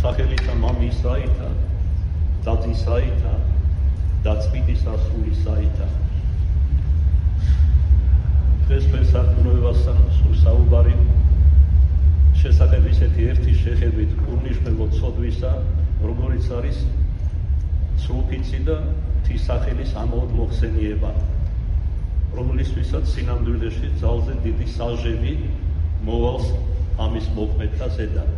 სახელითა მამისაითა, დადისაითა და წმინდისა სულისაითა. დღეს ფერსართმევასთან საუბარი შესახებ ისეთი ერთი შეხედვით უნიშნელო ცოდვისა, როგორიც არის სრულფიცი და ღვთისახელის ამაოდ მოხსენიება, რომლისთვისაც სინამდვილეში ძალზე დიდი სალჟები მოვალს ამის მოქმედთა ზედან.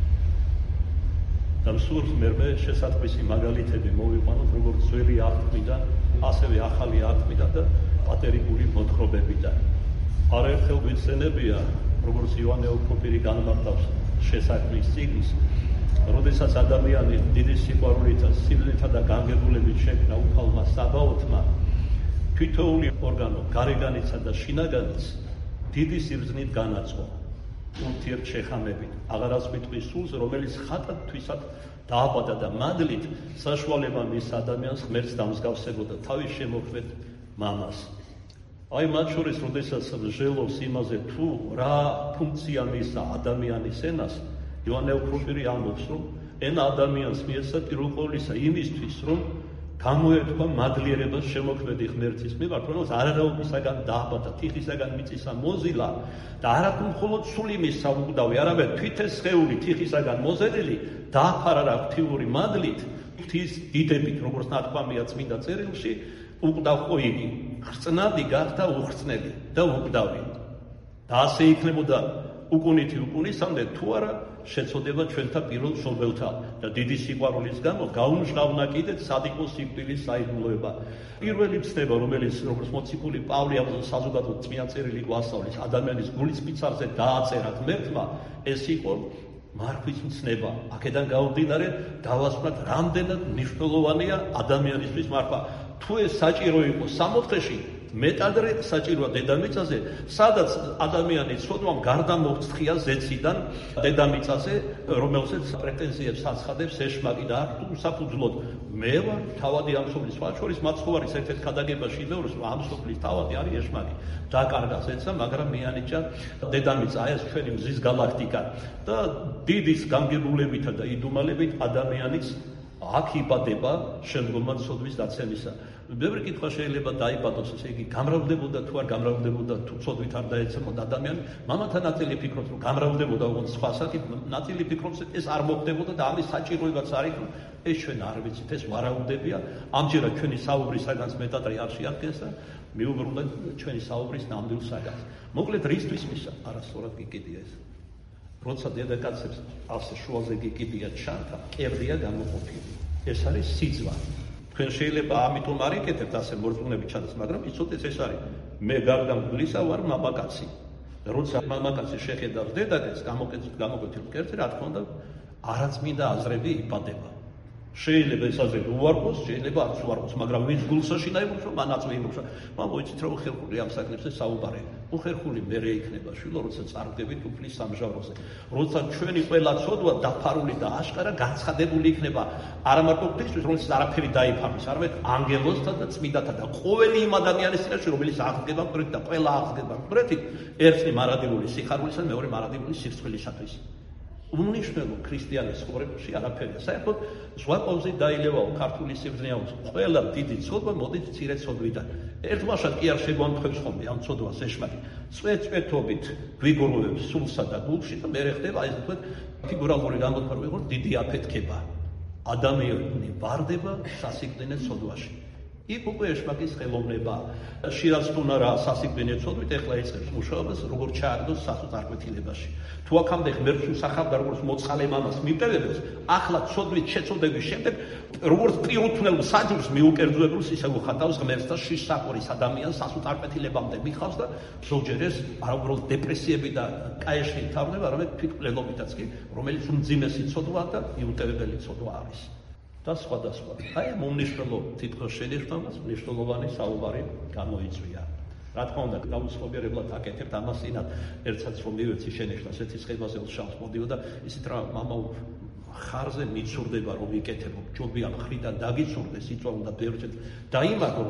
და მსურს მერმე შესაძყვისი მაგალითები მოვიყვანოთ როგორც ძველი აღთქმიდან, ასევე ახალი აღთქმიდან და პატერიკული მოთხრობებიდან. არაერთხელ გვიხსენებია, როგორც იოანე ოქროპირი განმარტავს შესაქმნის წიგნს, როდესაც ადამიანი დიდი სიყვარულითა, სიბლითა და განგებულებით შექმნა უფალმა საბაოთმა, თითოეული ორგანო, გარეგანიცა და შინაგანიც დიდი სიბრძნით განაწყო. ურთიერთშეხამებით, აღარას მიტყვის სულს, რომელიც ხატად თვისად დააბადა და მადლით საშუალება მისცა ადამიანს ღმერთს დამსგავსებოდა თავის შემოქმედ მამას. აი მათ შორის, როდესაც ჟელობს იმაზე, თუ რა ფუნქცია მისცა ადამიანის ენას, იოანე ოქროპირი ამბობს, რომ ენა ადამიანს მიეცა პირველ ყოვლისა იმისთვის, რომ გამოერთვა მადლიერებას შემოქმედი ღმერთის მიმართ, რომელსაც არარაობისაგან დააბადა, თიხისაგან მიწისა მოზილა და არათუ მხოლოდ სული მისცა უკვდავი, არამედ თვითეს სხეული თიხისაგან მოზელილი დააფარა რა ღვთიური მადლით, ღვთის დიდებით, როგორც ნათქვამია წმინდა წერილში, უკვდავ იგი, ხრწნადი გახდა უხრწნელი და უკვდავი. და ასე იქნებოდა უკუნითი უკუნისამდე, თუ არა შეწოდება ჩვენთა პირველ მშობელთა და დიდი სიყვარულის გამო გაუმჟღავნა კიდეც სადიკო სიკვდილის საიდუმლოება. პირველი ცნება, რომელიც როგორც მოციქული პავლე საზოგადო წმინდა წერილი გვასწავლის, ადამიანის გულის მიცარზე დააწერა ღმერთმა, ეს იყო მარხვის მცნება. აქედან გამომდინარე დავასწროთ, რამდენად მნიშვნელოვანია ადამიანისთვის მარხვა. თუ ეს საჭირო იყო სამოთხეში, მეტადრე საჭიროა დედამიწაზე, სადაც ადამიანი ცოდვამ გარდა მოხსთხია ზეციდან დედამიწაზე, რომელსაც პრეტენზიებს აცხადებს ეშმაკი და არ უსაფუძვლოდ მე ვარ თავადი ამ სოფლის, მათ შორის მაცხოვრის ერთ-ერთ ქადაგებაში იმეორებს, რომ ამ სოფლის თავადი არის ეშმაკი. დაკარგა ზეცა, მაგრამ მეანიჭა დედამიწა, აი ეს ჩვენი მზის galaktika და დიდის განგებულებითა და იდუმალებით ადამიანის აქ იბადება შემდგომად ცოდვის დაცემისა. ბევრი კითხვა შეიძლება დაიბადოს, ესე იგი გამრავლებოდა თუ არ გამრავლებოდა, თუ ცოდვით არ დაეცემოდა ადამიანი. მამათა ნაწილი ფიქრობს, რომ გამრავლებოდა, ოღონდ სხვა საკითხ, ნაწილი ფიქრობს, ეს არ მოხდებოდა და ამის საჭიროებაც არის, რომ ეს ჩვენ არ ვიცით, ეს ვარაუდებია. ამჯერად ჩვენი საუბრის საგანს მეტადრე არ შეადგენს და მიუბრუნდეთ ჩვენი საუბრის ნამდვილ საგანს. მოკლედ რისთვის მისცა? არასწორად გიკიდია ეს. როცა დედაკაცებს ასე შუაზე გიკიდია ჩანთა, კერდია გამოყოფილი. ეს არის სიძვა. თქვენ შეიძლება ამიტომ არ იკეთებთ ასე მორწმუნეები ჩანდეს, მაგრამ იცოდეთ ეს არის. მე გარდა მგლისა ვარ მამაკაცი. როცა მამაკაცი შეხედავს დედაკაცს, გამოკვეთილ კერძზე, რა თქმა უნდა, არაწმინდა აზრები იბადება. შეიძლება ეს აზრები უარყოს, შეიძლება არც უარყოს, მაგრამ ვინც გულსაში დაიბურს, რომ მანაც ვიმუშა. მოიცით რომ ხერხული ამ საკითხებზე საუბარი. უხერხული მერე იქნება შვილო, როცა წარდგებით უფლის სამჟავროზე. როცა ჩვენი ყველა ცოდვა დაფარული და აშკარა განცხადებული იქნება არა მარტო ღვთისთვის, რომელიც არაფერი დაიფარვის, არამედ ანგელოზთა და წმინდათა და ყოველი იმ ადამიანის წინაშე, რომელიც აღდგება მკვდრით და ყველა აღდგება მკვდრით, ერთი მარადიული სიხარულისა და მეორე მარადიული სირცხვილისათვის. უნიშნელო ქრისტიანის ცხოვრებაში არაფერია. საერთოდ ზღვა ყოვზით დაილევაო ქართული სიბრძნეაოს. ყველა დიდი ცოდვა მოდის მცირე ცოდვიდან. ერთმანეთს კი არ შეგვამთხვევს ხოლმე ამ ცოდვას ეშმაკი. წვეთ-წვეთობით გვიგროვებს სულსა და გულში და მერე ხდება ეს თქვა ფიგურალური გამოთქმები, რომ დიდი აფეთქება. ადამიანი ვარდება სასიკვდინე ცოდვაში. იქ უკვე ეშმაკის ხელოვნება. შირაცთუნა რა სასიკვდინე ცოდვით ეხლა იწყებს მუშაობას, როგორც ჩააგდოს სასოწარკვეთილებაში. თუ აქამდე ღმერთს უსახავდა როგორც მოწყალე მამას მიტევებს, ახლა ცოდვით შეწოდების შემდეგ როგორც პირუთვნელ საჯურს მიუკერძოებულს ისე უხატავს ღმერთს და შიშსახურის ადამიანს სასოწარკვეთილებამდე მიხავს და ზოგჯერ ეს არა უბრალოდ დეპრესიები და კაეში თავდება, არამედ თვითმკვლელობითაც კი, რომელიც უმძიმესი ცოდვაა და მიუტევებელი ცოდვა არის. და სხვადასხვა. აი ამ უმნიშვნელო თითქოს შენიშვნას მნიშვნელოვანი საუბარი გამოიწვია. რა თქმა უნდა, გაუცნობიერებლად აკეთებთ ამას წინათ, ერთსაც რომ მივეცი შენიშვნა, სეთისხლებზე უშავს მოდიო და ისეთ რა მამა ხარზე მიცურდება რომ იკეთებო, ჯობია მხრიდან დაგიცურდეს, იწვა უნდა ბევრჯერ დაიმაგრო,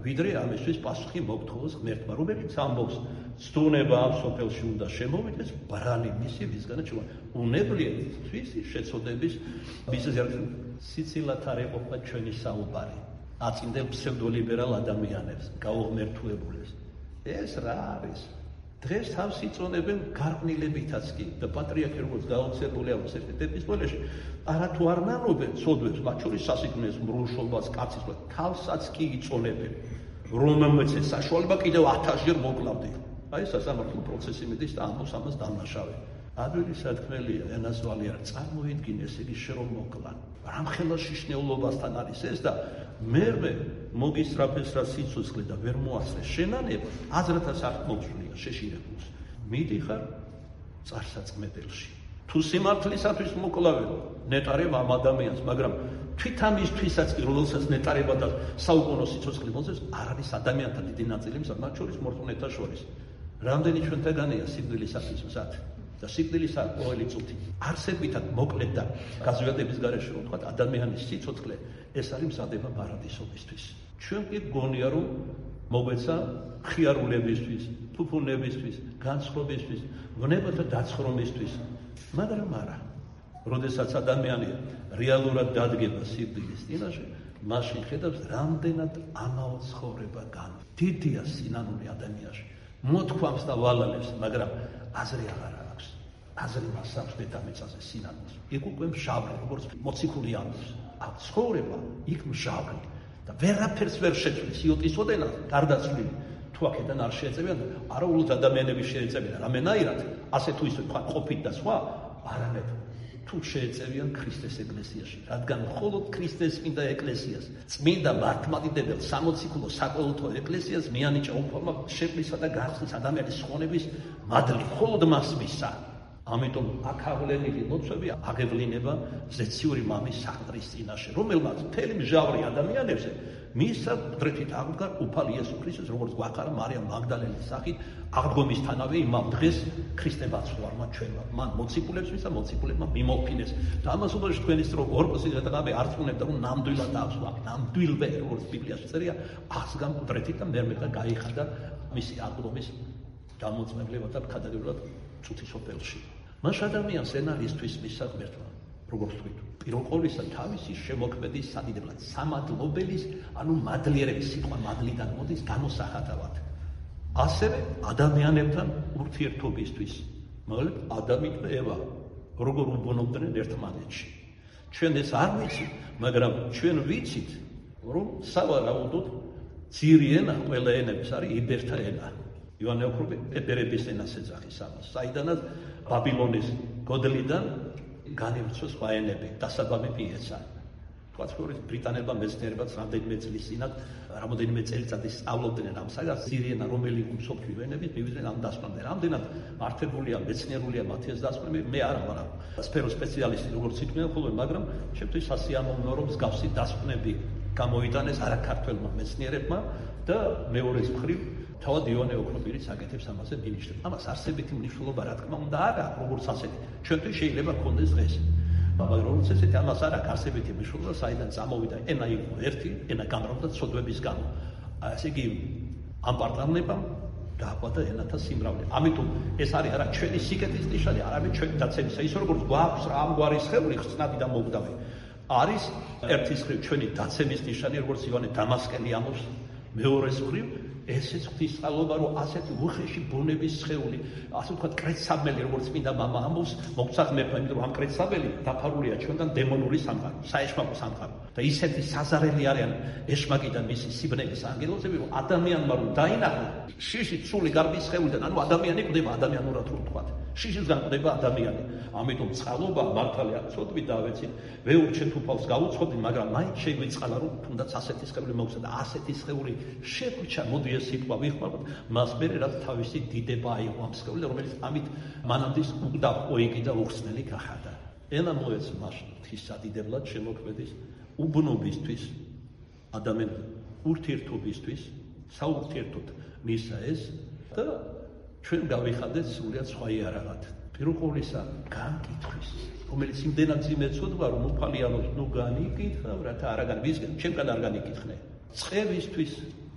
ვიდრე ამისთვის პასუხი მოგთხოვოს ღმერთმა, რომელიც ამბობს, ცდუნება ამ სოფელში უნდა შემოვიდეს, ბრალი მისი ვისგანაც უნებლიე თვისი შეცოდების მიზეზი სიცილად არ ეყოფა ჩვენი საუბარი. აწინდელ ფსევდოლიბერალ ადამიანებს, გაუღმერთუებულებს. ეს რა არის? დღეს თავს იწონებენ გარყვნილებითაც კი და პატრიარქი როგორც გაოცებული აქვს ერთ-ერთ ეპისტოლეში, არათუ არ ნანობენ ცოდვებს, მათ შორის სასიკვდილოს მრუშობას, კაცის თავსაც კი იწონებენ, რომელმაც ეს საშუალება კიდევ 1000-ჯერ მოკლავდი. აი სასამართლო პროცესი მიდის და ამბობს ამას დამნაშავე. ადვილი სათქმელია, ენასვალი არ წარმოიდგინეს იგი შენ მოკლან. რამხელა შიშნეულობასთან არის ეს და მერვე მოგისწრაფეს რა სიცოცხლე და ვერ მოასწრე შენანება, აზრათაც არ მოგსვლია შეშინებულს. მიდიხარ წარსაწმედელში. თუ სიმართლისათვის მოკლავენ, ნეტარებ ამ ადამიანს, მაგრამ თვით ამისთვისაც კი, რომელსაც ნეტარება და საუკუნო სიცოცხლე მოძებს, არ არის ადამიანთა დიდი ნაწილი, მათ შორის მორწმუნეთა შორის. რამდენი ჩვენთაგანია სიკვდილისათვის მზად? და სიკვდილის ყოველი წუთი არსებითად მოკლედ და გაზვიადების გარეშე რომ ვთქვათ ადამიანის სიცოცხლე ეს არის მზადება პარადისობისთვის. ჩვენ კი გონია რომ მოგვეცა ხიარულებისთვის, ფუფუნებისთვის, განსხვავებისთვის, ვნებათა დაცხრომისთვის, მაგრამ არა. როდესაც ადამიანი რეალურად დადგება სიკვდილის წინაშე, მაშინ ხედავს რამდენად ამაო ცხოვრება განა. დიდია სინანული ადამიანში. მოთქვამს და ვალალებს, მაგრამ აზრი აღარ აქვს. აზრი მას აქვს დედამიწაზე სინანულს. იქ უკვე მჟავრი, როგორც მოციქული ამბობს. ცხოვრება იქ მჟავრი და ვერაფერს ვერ შეცვლის იოტის ოდენა გარდაცვლილი. თუ აქედან არ შეეწებიან, არაულოდ ადამიანები შეეწებიან რამენაირად, ასე თუ ისე თქვა ყოფით და სხვა, არამედ თუ შეეწევიან ქრისტეს ეკლესიაში, რადგან მხოლოდ ქრისტეს წმინდა ეკლესიას, წმინდა მართლმადიდებელ სამოციქულო საკოლთო ეკლესიას მიანიჭა უფალმა შექმნისა და გახსნის ადამიანის ხონების მადლი, მხოლოდ მას მისცა. ამიტომ აქ აღვლენილი ლოცვები აღევლინება ზეციური მამის საყდრის წინაშე, რომელმაც მთელი მჟავრი ადამიანებზე მისცა დრეთით აღდგარ უფალ იესო ქრისტეს, როგორც გვახარა მარიამ მაგდალელის სახით აღდგომისთანავე იმავ დღეს ქრისტე ბაცხვარმა ჩვენმა. მან მოციქულებს მისცა, მოციქულებმა მიმოფინეს. და ამას უბრალოდ თქვენის რომ ორპოსი გადაღაბე არ წუნებდა რომ ნამდვილად აღსვა, ნამდვილვე როგორც ბიბლიაში წერია, აღსგან დრეთით და მერმეთა გაიხადა მისი აღდგომის გამოწმებლება და ქადაგებლად წუთის სოფელში. მას ადამიანს ენარისთვის მისცა ღმერთმა, როგორც თქვით, პირველ ყოვლისა თავისი შემოქმედის სადიდებლად, სამადლობელის, ანუ მადლიერების სიტყვა მადლიდან მოდის გამოსახატავად. ასევე ადამიანებთან ურთიერთობისთვის, მაგრამ ადამით და ევა როგორ უბუნობდნენ ერთმანეთში. ჩვენ ეს არ ვიცით, მაგრამ ჩვენ ვიცით, რომ სავარაუდოდ ძირი ენა ყველა ენების არის იბერთა ენა. ივანე ოქროპი ებრების ენას ეძახის ამას, საიდანაც ბაბილონის გოდლიდან განივცვა სხვა ენები, დასაბამი პიეცა. თქვა რომ ბრიტანელებმა მეცნიერებაც რამდენიმე წლის წინათ, რამოდენიმე წელიწადის სწავლობდნენ ამ საგას, ძირი ენა რომელი მსოფლიო ენების მივიდნენ ამ დასკვნამდე. რამდენად მართებულია, მეცნიერულია მათი ეს დასკვნები, მე არ ვარ სფეროს სპეციალისტი, როგორც ითქმიან ხოლმე, მაგრამ ჩემთვის სასიამოვნოა, რომ მსგავსი დასკვნები გამოიტანეს არაქართველმა მეცნიერებმა და მეორეს მხრივ თავად ივანე ოქროპირიც აკეთებს ამაზე მინიშნებს. ამას არსებითი მნიშვნელობა რა თქმა უნდა არ აქვს, როგორც ასეთი. ჩვენთვის შეიძლება გქონდეს დღეს. მაგრამ როგორც ესეთი ამას არ აქვს არსებითი მნიშვნელობა, საიდან წამოვიდა ენა იყო ერთი, ენა გამრავლდა ცოდვების გამო. ასე იგი ამ პარტნიორებამ დააყვადა ენათა სიმრავლე. ამიტომ ეს არის არა ჩვენი სიკეთის ნიშანი, არამედ ჩვენი დაცემისა. ის როგორც გვაქვს რა ამგვარი სხეული ხსნადი და მოგდავი. არის ერთის მხრივ ჩვენი დაცემის ნიშანი, როგორც ივანე დამასკელი ამბობს, მეორეს მხრივ ესეც ღვთისმსხალობა, რომ ასეთი უხეში ბუნების სხეული, ასე ვთქვათ, კრეცაბელი, როგორც წმინდა მამა ამბობს, მოგცა ღმერთმა, იმიტომ რომ ამ კრეცაბელი დაფარულია ჩვენთან დემონური სამყარო, საეშმაკო სამყარო. და ისეთი საზარელი არიან ეშმაკი და მისი სიბნელის ანგელოზები, რომ ადამიანმა რომ დაინახო, შიში ცული გარბის სხეულიდან, ანუ ადამიანი კვდება ადამიანურად რო ვთქვათ. შიშისგან კვდება ადამიანი. ამიტომ წყალობა მართალი არ ცოდვით და ავეცით, ვეურჩეთ უფალს გაუცხობდით, მაგრამ მაინც შეგვიწყალა რომ თუნდაც ასეთი სხეული მოგცა და ასეთი სხეული შეგვიჩა, მოდი ეს სიტყვა ვიხმაროთ, მას მერე რაც თავისი დიდება აიღო ამ სხეულზე, რომელიც ამით მანამდის უკდა ოიკი და უხსნელი გახადა. ენა მოეც მაშინ ღვთისადიდებლად შემოქმედის უბნობისთვის, ადამიანის ურთიერთობისთვის, საურთიერთოდ მისა ეს და ჩვენ გავიხადეთ სრულიად სხვა იარაღად. პირველ ყოვლისა განკითხვის, რომელიც იმდენად ძიმეცოდვა, რომ უფალიანოს ნუ განიკითხავ, რათა არაგან ვისგან, ჩემგან არ განიკითხნე. წყევისთვის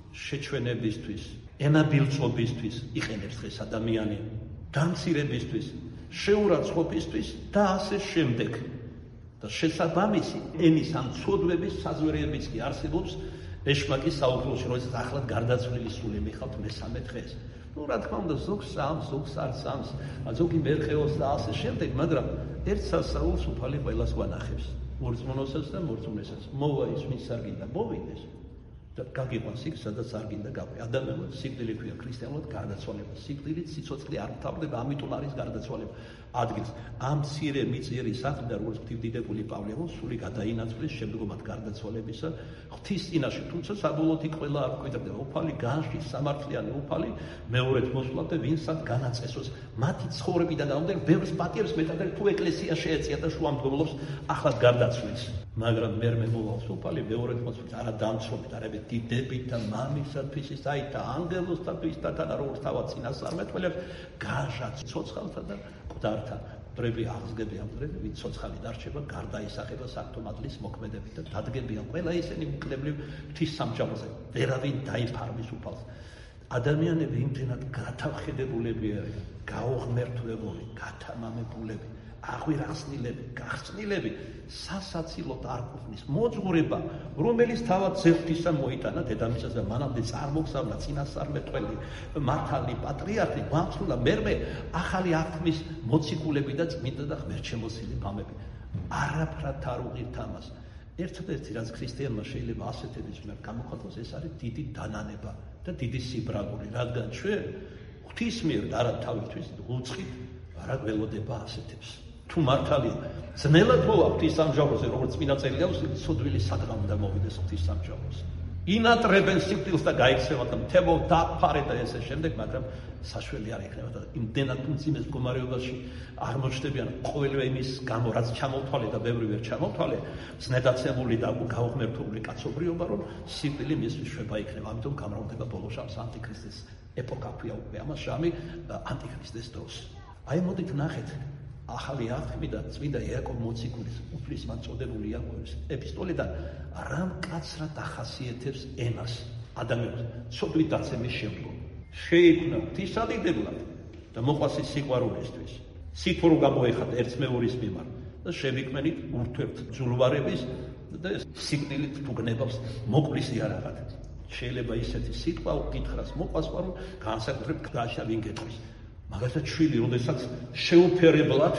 შეჩვენებისთვის, ენაბილწობისთვის იყენებს დღეს ადამიანი, დამცირებისთვის, შეურაცხყოფისთვის და ასე შემდეგ. და შესაბამისი ენის ამ ცოდვების საზვერებიც კი არსებობს ეშმაკის საუბროში, როდესაც ახლად გარდაცვლილი სული მიხავთ მესამე დღეს. რა თქმა უნდა, ზოგს სამ, ზოგს არ სამს, ზოგი მერყეოს და ასე შემდეგ, მაგრამ ერთ სასაულს უფალი ყველას გვანახებს. მორწმუნოსაც და მორწმუნესაც. მოვა ის, ვინც არ გინდა მოვიდეს და გაგიყვანს იქ, სადაც არ გინდა გავყე. ადამიანს სიკვდილი ქვია, ქრისტიანულად გარდაცვალება. სიკვდილით სიცოცხლე არ მთავრდება, ამიტომ არის გარდაცვალება. ადგილს ამ მცირე მიწიერი სახლი და როგორც ღვთისმდიდრებული პავლე სული გადაინაცვლის შემდგომად გარდაცვალებისა ღვთის წინაშე, თუმცა საბოლოოდ იქ ყველა არ კვირდება. უფალი განში სამართლიანი უფალი მეორედ მოსვლა და ვინსაც განაწესოს მათი ცხოვრებიდან გამომდინარე ბევრს პატიებს მეტად თუ ეკლესია შეეწია და შუამდგომლობს ახლად გარდაცვლის. მაგრამ მე მოვალს უფალი მეორედ მოსვლის არა დამცრობით, არამედ დიდებით და მამისათვის აი და ანგელოსთათვის და თან როგორც თავად წინასწარმეტყველებს განშად ცოცხალთა და მკვდართა დრები აღსგებიან დრები, ვინც ცოცხალი დარჩება, გარდაისახება საქმადლის მოქმედებით და დადგებიან ყველა ისინი მკვლებლივ ღვთის სამჯაროზე. ვერავინ დაიფარმის უფალს. ადამიანები იმდენად გათავხედებულები არიან, გაუღმერთვებული, გათამამებულები, აღვირახსნილები, გახსნილები, სასაცილოდ არ ყოფნის მოძღვრება, რომელიც თავად ზეღვთისა მოიტანა დედამისას და მანამდე წარმოგზავნა წინასწარმეტყველი მართალი პატრიარქი, გვამცნულა მერმე ახალი აღთქმის მოციქულები და წმინდა და ღმერთშემოსილი მამები. არაფრად არ უღირთ ამას. ერთადერთი რაც ქრისტიანმა შეიძლება ასეთების მიერ გამოხატოს, ეს არის დიდი დანანება და დიდი სიბრალული, რადგან ჩვენ ღვთის მიერ და არა თავისთვის უცხით არა გველოდება ასეთებს. თუ მართალია ძნელად მოვა ღვთის სამჟავროზე, როგორც წმინდა წელი აქვს, ცოდვილი სადღამ უნდა მოვიდეს ღვთის სამჟავროზე. ინატრებენ სიკვდილს და გაიქცევათ და მთებო დაფარე და ესე შემდეგ, მაგრამ საშველი არ იქნება და იმდენად მძიმე მდგომარეობაში აღმოჩნდებიან ყოველივე იმის გამო, რაც ჩამოთვალე და ბევრი ვერ ჩამოთვალე, ზნედაცემული და გაუღმერთული კაცობრიობა, რომ სიკვდილი მისთვის შვება იქნება. ამიტომ გამრავლდება ბოლო შამს ანტიქრისტეს ეპოქა ქვია უკვე ამას შამი ანტიქრისტეს დროს. აი მოდით ნახეთ ახალი აღთქმი და წმინდა იაკობ მოციქულის უფლისმან წოდებული იაკობის ეპისტოლიდან რა მკაცრად ახასიათებს ენას ადამიანს ცოდვით დაცემის შემდგომ. შეიქმნა ღვთისადიდებლად და მოყვასი სიყვარულისთვის. სითბო გამოეხატა ერთს მეორის მიმართ და შევიქმნით ურთიერთძულვარების და სიკვდილით თუ გნებავს მოკვლის იარაღად. შეიძლება ისეთი სიტყვა უკითხრას მოყვასვა, რომ განსაკუთრებით გაშა ვინ გეტყვის. მაგალითად შვილი, როდესაც შეუფერებლად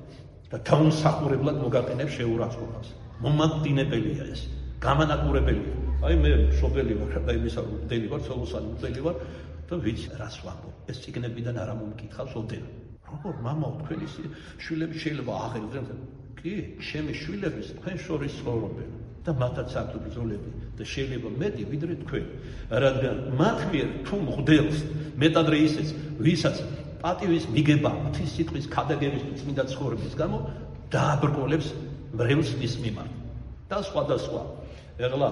და დაუმსახურებლად მოგაყენებს შეურაცხყოფას. მომაკვდინებელია ეს, გამანაკურებელია. აი მე მშობელი ვარ და იმისა რომ მდელი ვარ, ცოლოსანი მდელი ვარ და ვიცი რას ვამბობ. ეს წიგნებიდან არა მომკითხავს ოდენ. როგორ მამაო თქვენი შვილები შეიძლება აღელვენ? კი, ჩემი შვილების თქვენ შორის ცხოვრობენ და მათაც აქვთ ბრძოლები და შეიძლება მეტი ვიდრე თქვენ. რადგან მათ მიერ თუ მღვდელს მეტადრე ისეც, ვისაც პატივის მიგება ღვთის სიტყვის ქადაგების წმინდა ცხოვრების გამო დააბრკოლებს მრევლს მის მიმართ და სხვა. ეხლა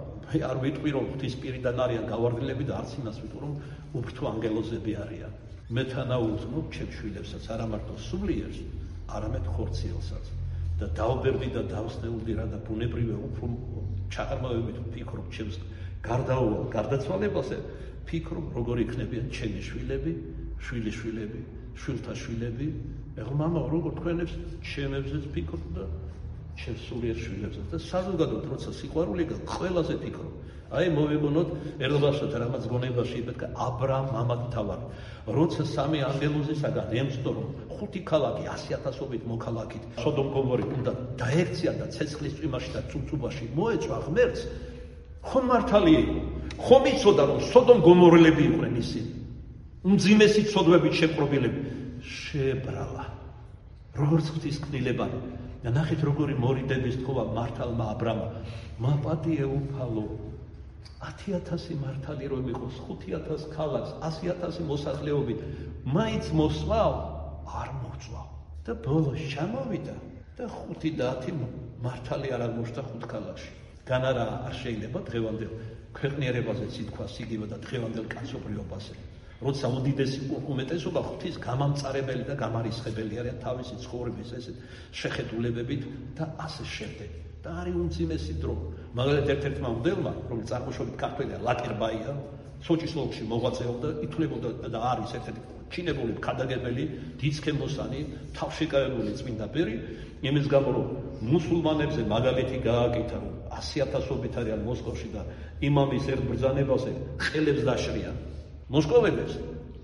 არ ვიტყვი რომ ღვთის პირიდან არიან გავარდნილები და არც იმას ვიტყვი რომ უფრთხო ანგელოზები არიან. მე თანაუგზნობ ჩემ შვილებსაც არა მარტო სულიერს, არამედ ხორციელსაც და დავბერდი და დავსნეულდი რა და ბუნებრივია უფრო ჩაღრმავებით ვფიქრობ ჩემს გარდაცვალებაზე, ვფიქრობ როგორ იქნებიან ჩემი შვილები, შვილიშვილები, შვილთა შვილები. ეხლა მამა როგორ თქვენებს ჩემებზეც ფიქრობ და ჩემს სულიერ შვილებზეც და საზოგადოებრივ როცა სიყვარული ყველაზე ფიქრობ. აი მოვიგონოთ ერლბაშოთა რამაც გონებაში იბედგა აბრაამ მამათთავარი. როცა სამი ანგელოზისაგან ემცნო რომ 5 ქალაქი 100,000-ობით მოქალაქით სოდომ გომორით უნდა დაექცია და ცეცხლის წვიმაში და წუწუბაში მოეწვა ღმერთს, ხომ მართალია იყო? ხომ იცოდა რომ სოდომ გომორელები იყვნენ ისინი? უმძიმესი ცოდვებით შეპყრობილები შეებრალა. როგორც ღვთის კნილებანი და ნახეთ როგორი მორიდების თქობა მართალმა აბრამმა. მაპატიე უფალო 10,000 მართალი რომ იყოს 5,000 ქალაქს 100,000 მოსახლეობით მაინც მოსვავ არ მოწვავ და ბოლოს ჩამოვიდა და 5 და 10 მართალი არ აღმოჩნდა 5 ქალაქში. განარა არ შეიძლება დღევანდელ ქვეყნიერებაზეც ითქვა იგივე და დღევანდელ კაცობრიობაზე. როცა უდიდესი უმეტესობა ღვთის გამამწარებელი და გამარისხებელი არიან თავისი ცხოვრების ესეთ შეხედულებებით და ასე შემდეგ. და არის უმძიმესი დრო. მაგალითად ერთ-ერთმა მოდელმა, რომელიც წარმოშობით ქართველია, ლაკერბაია, სოჭის ოლქში მოღვაწეობდა, ითვლებოდა და არის ერთ-ერთი ჩინებული ქადაგებელი, დიცქემოსანი, თავშეკავებული წმინდა პერი, იმის გამო რომ მუსულმანებზე მაგალითი გააკეთა, რომ 100,000-ობით არიან მოსკოვში და იმამის ერთ ბრძანებაზე ხელებს დაშრიან მოსკოველებს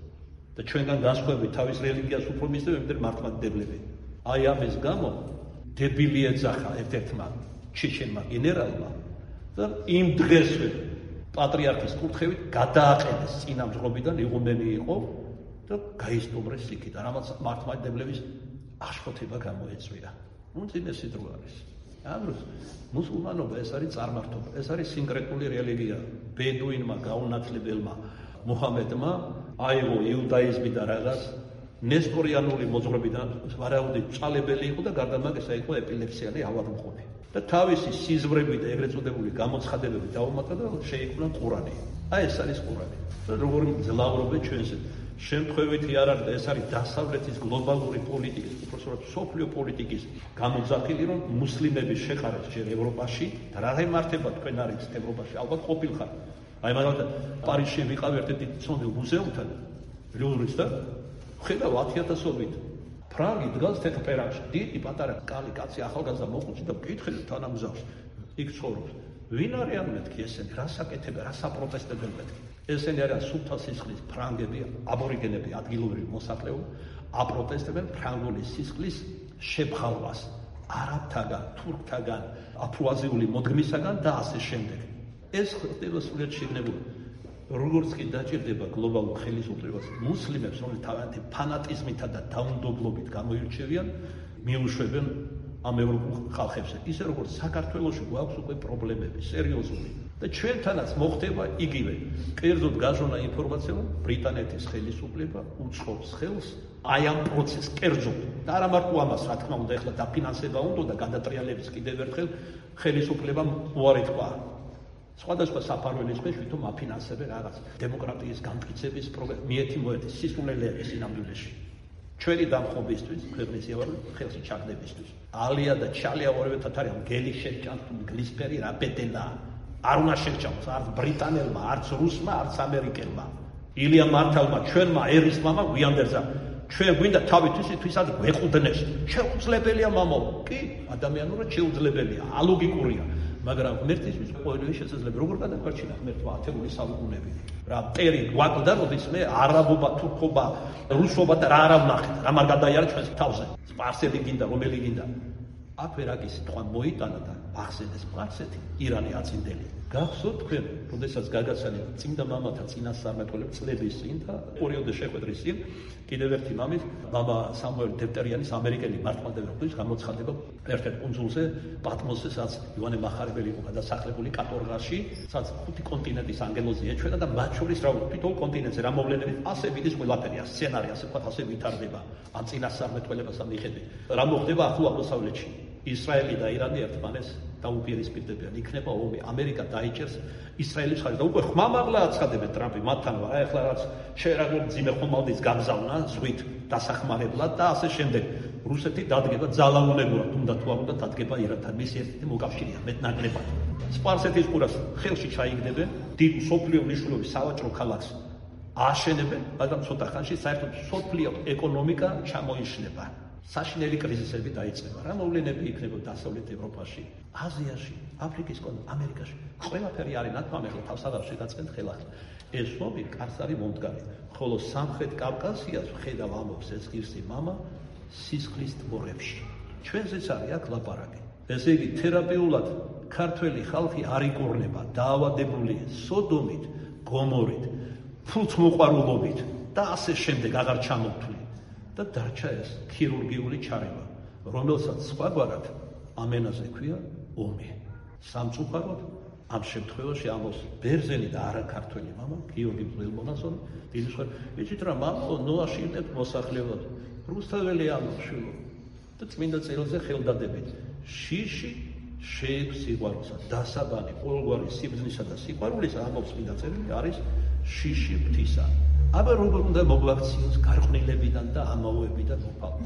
და ჩვენგან განსხვავებით თავის რელიგიას უფრო მისდევენ, ვიდრე მართლმადიდებლები. აი ამის გამო დებილი ეძახა ერთ-ერთმა ჩეჩენმა გენერალმა და იმ დღესვე პატრიარქის კურთხევით გადააყენეს წინამძღვრობიდან იღუმენი იყო და გაისტუმრეს იქით, რამაც მართლმადიდებლების აღშფოთება გამოეწვია. უმძიმესი დრო არის. ამ დროს მუსულმანობა ეს არის წარმართობა, ეს არის სინკრეტული რელიგია. ბედუინმა გაუნათლებელმა მუჰამედმა აიღო იუდაიზმიდან რაღაც ნესტორიანული მოძღვრებიდან ვარაუდით წვალებელი იყო და გარდა მაგისა იყო ეპილეფსიანი ავადმყოფი. და თავისი სიზმრები და ეგრეთ წოდებული გამოცხადებები დაუმატა და შეიქმნა ყურანი. აი ეს არის ყურანი. და როგორი მძლავრობენ ჩვენზე. შემთხვევითი არ არის და ეს არის დასავლეთის გლობალური პოლიტიკის, უпроსტად სოფლიო პოლიტიკის გამოძახილი, რომ მუსლიმების შეყარეს ჯერ ევროპაში და რა ემართება თქვენ არის ევროპაში, ალბათ ყოფილხარ. აი მაგალითად პარიზში ვიყავ ერთ-ერთი ცნობილ მუზეუმთან, ლუვრის და ხედავ 10,000-ობით ფრანგი დგას თეთრპერანში, დიდი პატარა კალი კაცი ახალგაზრდა მოხუცი და მკითხე თანამგზავრს, იქ ცხოვრობს. ვინ არიან მეთქი ესენი, რას აკეთებენ, რას აპროტესტებენ მეთქი? ესენი არიან სუფთა სისხლის ფრანგები, აბორიგენები, ადგილობრივი მოსახლეობა, აპროტესტებენ ფრანგული სისხლის შეფხალვას არაბთაგან, თურქთაგან, აფროაზიული მოდგმისაგან და ასე შემდეგ. ეს ხდება სულად შეგნებული. როგორც კი დაჭირდება გლობალურ ხელისუფლებას, მუსლიმებს, რომლებიც თავიანთი ფანატიზმითა და დაუნდობლობით გამოირჩევიან, მიუშვებენ ამ ევროპულ ხალხებზე. ისე როგორც საქართველოში გვაქვს უკვე პრობლემები, სერიოზული. და ჩვენთანაც მოხდება იგივე. კერძოდ გაზრონა ინფორმაცია, რომ ბრიტანეთის ხელისუფლება უწყობს ხელს აი ამ პროცესს კერძოდ. და არა მარტო ამას, რა თქმა უნდა, ეხლა დაფინანსება უნდა და გადატრიალების კიდევ ერთხელ ხელისუფლებამ უარი თქვა. სხვადასხვა საფარველის ქვეშ ვითომ აფინანსებენ რაღაც დემოკრატიის განმტკიცების პროგრამას, მიეთი მოეთი სისულელეების სინამდვილეში. ჩვენი დამხობისთვის, ქვეყნის ხელში ჩაგდებისთვის. ალია და ჩალია ორივეთან არის გელი შეჭამს თუ გლისფერი რა ბედელა. არ უნდა შეჭამოს არც ბრიტანელმა, არც რუსმა, არც ამერიკელმა. ილია მართალმა, ჩვენმა ერის მამა გვიანდერზა. ჩვენ გვინდა თავისთვისაც გვეყუდნეს. შეუძლებელია მამო. კი, ადამიანურად შეუძლებელია, ალოგიკურია. მაგრამ ღმერთისთვის ყოველივე შესაძლებელი. როგორ გადაგვარჩინა ღმერთმა ათეული საუკუნეები? რა პერი გვაკვდა, როდის მე არაბობა, თურქობა, რუსობა და რა არა ვნახეთ. რა მაგ გადაიარა ჩვენს თავზე. სპარსელი გინდა, რომელი გინდა. აქ ვერაკის თქვა მოიტანა და ახსენეს სპარსეთი, ირანი აწინდელი. გახსოვთ თქვენ, როდესაც გაგაცანეთ წმინდა მამათა წინასწარმეტყველების წლების წინ და პერიოდი შეხვედრის წინ კიდევ ერთი მამის, მამა სამუელ დეპტერიანის ამერიკელი მართლმადიდებლობის გამოცხადება ერთ-ერთ კუნძულზე, პატმოსზე, სადაც ივანე მახარებელი იყო გადასახლებული კატორღაში, სადაც 5 კონტინენტის ანგელოზი ეჩვენა და მათ შორის რა თვითონ კონტინენტზე რა მოვლენები, ასე მიდის ყველაფერია, სცენარი ასე ვთქვათ, ასე ვითარდება ამ წინასწარმეტყველებას ამიხედვით. რა მოხდება ახლო აღმოსავლეთში? ისრაელი და ირანი ერთმანეთს დაუპირისპირდებიან, იქნება ომი, ამერიკა დაიჭერს ისრაელის ხარჯს და უკვე ხმამაღლა აცხადებენ ტრამპი მათთან, რა ეხლა რაც შეერაგებ ძიმე ხომალდის გამზავნა ზღვით დასახმარებლად და ასე შემდეგ. რუსეთი დადგება ძალაუნებურად, თუნდაც თუ არ უნდა დადგება ირანთან, მისი ერთ-ერთი მოკავშირეა მეტნაკლებად. სპარსეთის ყურას ხელში ჩაიგდებენ, დიდ სოფლიო მნიშვნელობის სავაჭრო ქალაქს აშენებენ, მაგრამ ცოტა ხანში საერთოდ სოფლიო ეკონომიკა ჩამოიშლება. საშინელი კრიზისები დაიწყება. რა მოვლენები იქნება დასავლეთ ევროპაში, აზიაში, აფრიკის კონტინენტში, ამერიკაში. ყველაფერი არის ნათქვამი, რომ თავსაღავში გაწყენთ ხელახლა. ეს ომი კარს არის მომდგარი. ხოლო სამხრეთ კავკასიას ხედავ ამობს ეს ღირსი მამა სისხლის თბორებში. ჩვენზეც არის აქ ლაპარაკი. ესე იგი, თერაპიულად ქართველი ხალხი არ იკურნება, დაავადებულია სოდომით, გომორით, ფულთმოყვარულობით და ასე შემდეგ აღარ ჩამოთვლი. და დარჩა ეს ქირურგიული ჩარევა, რომელსაც სხვაგვარად ამენაზე ქვია ომი. სამწუხაროდ ამ შემთხვევაში ამოს ბერძენი და არა ქართველი მამა, გიორგი ველმონაზონი, დილისხარ, იცით რა, მამო, ნოაშილდეთ მოსახლეობას, რუსთაველი ამოშვილო და წმინდა წერილზე ხელდადებით. შიში შეექვს სიყვარულსა, დასაბანი ყოველგვარი სიბრძნისა და სიყვარულისა, ამობს წმინდა წერილი, არის შიში ღვთისა. აბა როგორ უნდა მოგვაქციოს გარყვნილებიდან და ამაოებიდან მოფალმა.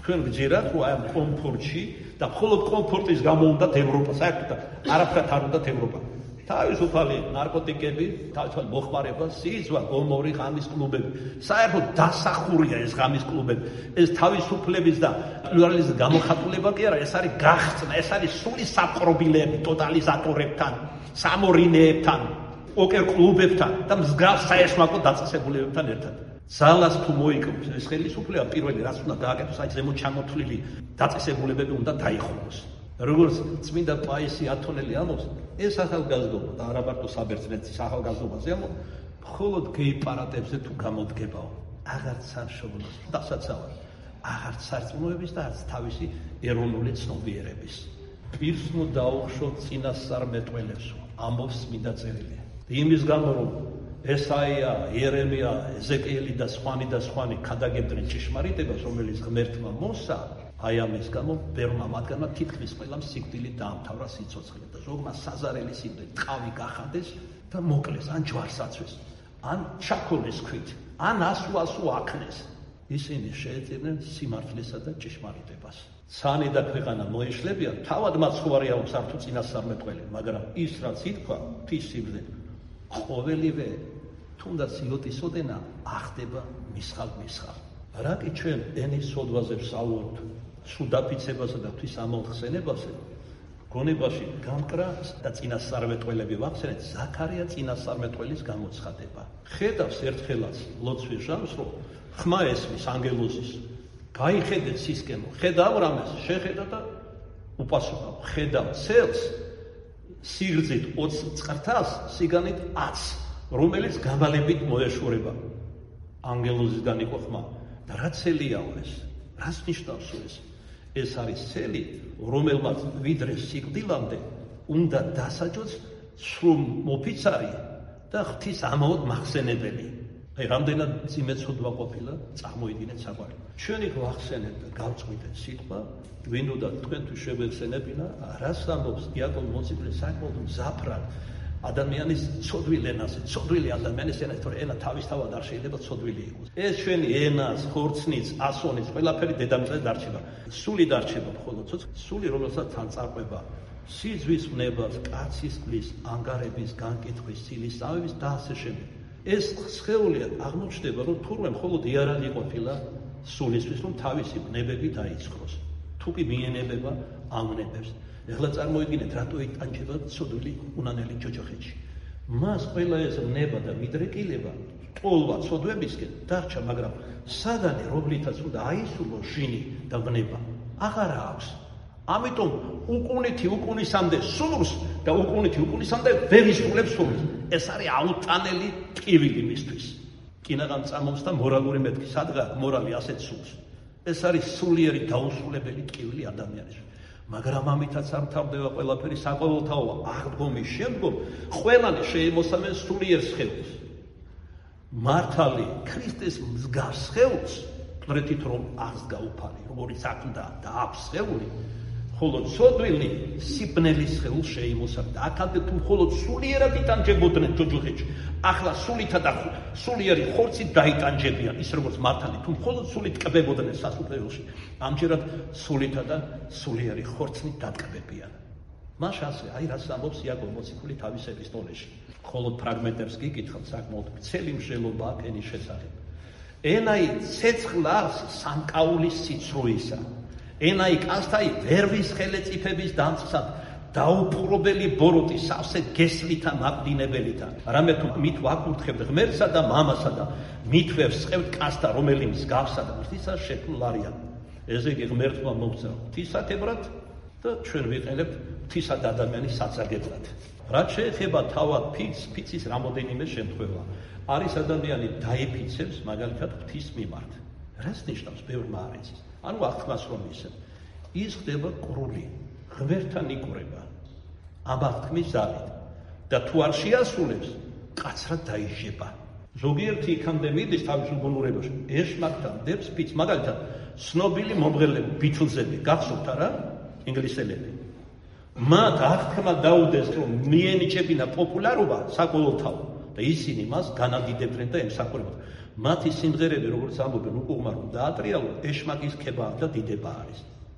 თქვენ გძირათ, რომ აი ამ კომფორტში და მხოლოდ კომფორტის გამო უნდათ ევროპა, საერთოდ არაფრად არ უნდათ ევროპა. თავისუფალი ნარკოტიკები, თავისუფალი მოხმარება, სიზვა, გომორი, ღამის კლუბები. საერთოდ დასახურია ეს ღამის კლუბები. ეს თავისუფლების და პლურალიზმის გამოხატულება კი არა, ეს არის გახსნა, ეს არის სული საპყრობილეები ტოტალიზატორებთან, სამორინეებთან, პოკერ კლუბებთან და მსგავს საერთო დაწესებულებებთან ერთად. ძალას თუ მოიკრიბოს ეს ხელისუფლება, პირველი რაც უნდა გააკეთოს, აი ზემოთ ჩამოთვლილი დაწესებულებები უნდა დაიხუროს. როგორც წმინდა პაისი ათონელი ამბობს, ეს ახალგაზრდობა და არა მარტო საბერძნეთის ახალგაზრდობაზე ამბობს, მხოლოდ გეი პარადებზე თუ გამოდგებაო, აღარც არ შობნოს, დასაცავად, აღარც სარწმუნოების და არც თავისი ეროვნული ცნობიერების. პირს ნუ დაუხშო წინასწარმეტყველებს, ამბობს წმინდა წერილი. იმის გამო რომ ესაია, იერემია, ეზეკიელი და სხვანი ქადაგებდნენ ჭიშმარიტებას, რომელიც ღმერთმა მოსცა, აი ამის გამო ბევრმა მათგანმა თითქმის ყველამ სიკვდილი დაამთავრა სიცოცხლე და ზოგმა საზარელი სიკვდილი ტყავი გახადეს და მოკლეს, ან ჯვარს აცვეს, ან ჩაქოლეს ქვით, ან ასუ აქნეს. ისინი შეეწირნენ სიმართლესა და ჭიშმარიტებას. ცანი და ქვეყანა მოეშლებიან, თავად მაცხოვარი აქვს არ თუ წინასწარმეტყველი, მაგრამ ის რაც ითქვა, ღვთის სიბრძნე, ყოველივე თუნდაც იოტისოდენა ახდება მისხალ. რა კი ჩვენ ენის სოდვაზე ვსაუბრობთ, სუდაფიცებასა და ღვთის ამოხსენებაზე, გონებაში გამკრა და წინასწარმეტყველები ვახსენეთ, ზაქარია წინასწარმეტყველის გამოცხადება. ხედავს ერთხელაც ლოცვის ჟამს, რომ ხმა ესმის ანგელოზის, გაიხედეთ სისკემო, ხედავ რამეს, შეხედა და უპასუხა, ხედავ ცელს, სიგრძით 20 წყრთას, სიგანით 10, რომელიც გამალებით მოეშურება. ანგელოზისგან იყო ხმა. და რა ცელიაო ეს? რას ნიშნავს ეს? ეს არის ცელი, რომელმაც ვიდრე სიკვდილამდე უნდა დასაჯოს სრულ მოფიცარი და ღვთის ამაოდ მახსენებელი. აი რამდენად წიმეცოდვა ყოფილა, წარმოიდგინეთ საყვარელი. ჩვენი გვახსენეთ და გავწყვიტეთ სიტყვა, ვინ უნდა თქვენთვის შეგვეხსენებინა, რას ამბობს იაკობ მოციქული საკმაოდ მზაფრად ადამიანის ცოდვილ ენაზე, ცოდვილი ადამიანის ენაზე, თორე ენა თავისთავად არ შეიძლება ცოდვილი იყოს. ეს ჩვენი ენას, ხორცნიც, ასონის, ყველაფერი დედამიწაზე დარჩება. სული დარჩება მხოლოდ სული, რომელსაც თან წარყვება სიძვის ვნებას, კაცის წყლის, ანგარების, განკითხვის, ცილისწამების და ასე შემდეგ. ეს სხეული აღმოჩნდება, რომ თურმე მხოლოდ იარაღი ყოფილა სულისთვის, რომ თავისი ვნებები დაიწყოს. თუ კი მიენებება ამ ვნებებს. ეხლა წარმოიდგინეთ, რატო იტანჯება ცოდვილი უნანელი ჯოჯოხეთში. მას ყველა ეს ნება და მიდრეკილება, ტოლვა ცოდვებისკენ დარჩა, მაგრამ საგანი, რომლითაც უნდა აისურვოს ჟინი და ვნება, აღარ აქვს. ამიტომ უკუნითი უკუნისამდე სურს და უკუნითი უკუნისამდე ვერ ისრულებს სურს. ეს არის აუტანელი ტკივილი მისთვის. კინაღამ წამობს და მორალური მეთქი, სადღაც მორალი ასეთ სურს. ეს არის სულიერი დაუსრულებელი ტკივილი ადამიანისთვის. მაგრამ ამითაც არ მთავრდება ყველაფერი, საყოველთაოა აღდგომის შემდგომ ყველანი შეიმოსამენ სულიერ სხეულს. მართალი ქრისტეს მსგავს სხეულს ტრეთით რომ აღსდგა უფალი, როგორც აკვდა და აქვს სხეული, ხოლო ცოდვილი სიბნელის სხეულს შეიმოსა და აქამდე თუ მხოლოდ სულიერად იტანჯებოდნენ ჯოჯოხეთში, ახლა სულითა და სულიერი ხორცით დაიტანჯებიან, ის როგორც მართალი თუ მხოლოდ სულით კბებოდნენ სასუფეველში, ამჯერად სულითა და სულიერი ხორცით დატკბებიან. მას ასე, აი რას ამბობს იაკობ მოციქული თავის ეპისტოლეში. მხოლოდ ფრაგმენტებს გიკითხავთ, საკმაოდ ვრცელი მსჯელობა აქვს ენის შესახებ. ენაი ცეცხლავს სამკაულის სიცრუისა. ენაი კანსთაი ვერვის ხელეწიფების დამწყსად დაუპყრობელი ბოროტი სავსე გესლითა მაბდინებელითა. რამე თუ მით ვაკურთხებთ ღმერთსა და მამასა და მით ვერ სწყევთ კანსთა, რომელი მსგავსა და ღვთისა შექმნილ არიან. ესე იგი ღმერთმა მოგცა ღვთისათებრად და ჩვენ ვიყენებთ ღვთისა და ადამიანის საცარგებლად. რაც შეეხება თავად ფიცის რამოდენიმე შემთხვევა. არის ადამიანი დაიფიცებს მაგალითად ღვთის მიმართ. რას ნიშნავს ბევრმა არ იცის. ანუ აღთქმას რომ ისე ის ხდება კრული, ღმერთთან იკვრება ამ აღთქმის ზალით და თუ არ შეასრულებს, კაცრად დაიჟება. ზოგიერთი იქამდე მიდის თავისუფალ გონურებაში, ეშმაკთან დებს ფიც, მაგალითად ცნობილი მომღერლები, ბითლზები, გახსოვთ არა? ინგლისელები. მათ აღთქმა დაუდეს, რომ მიენიჭებინა პოპულარობა საყოველთაო და ისინი მას განადიდებდნენ და ემსახურებოდნენ. მათი სიმღერები, როგორც ამბობენ, უკუღმარო დაატრიალო, ეშმაკის ქება და დიდება არის.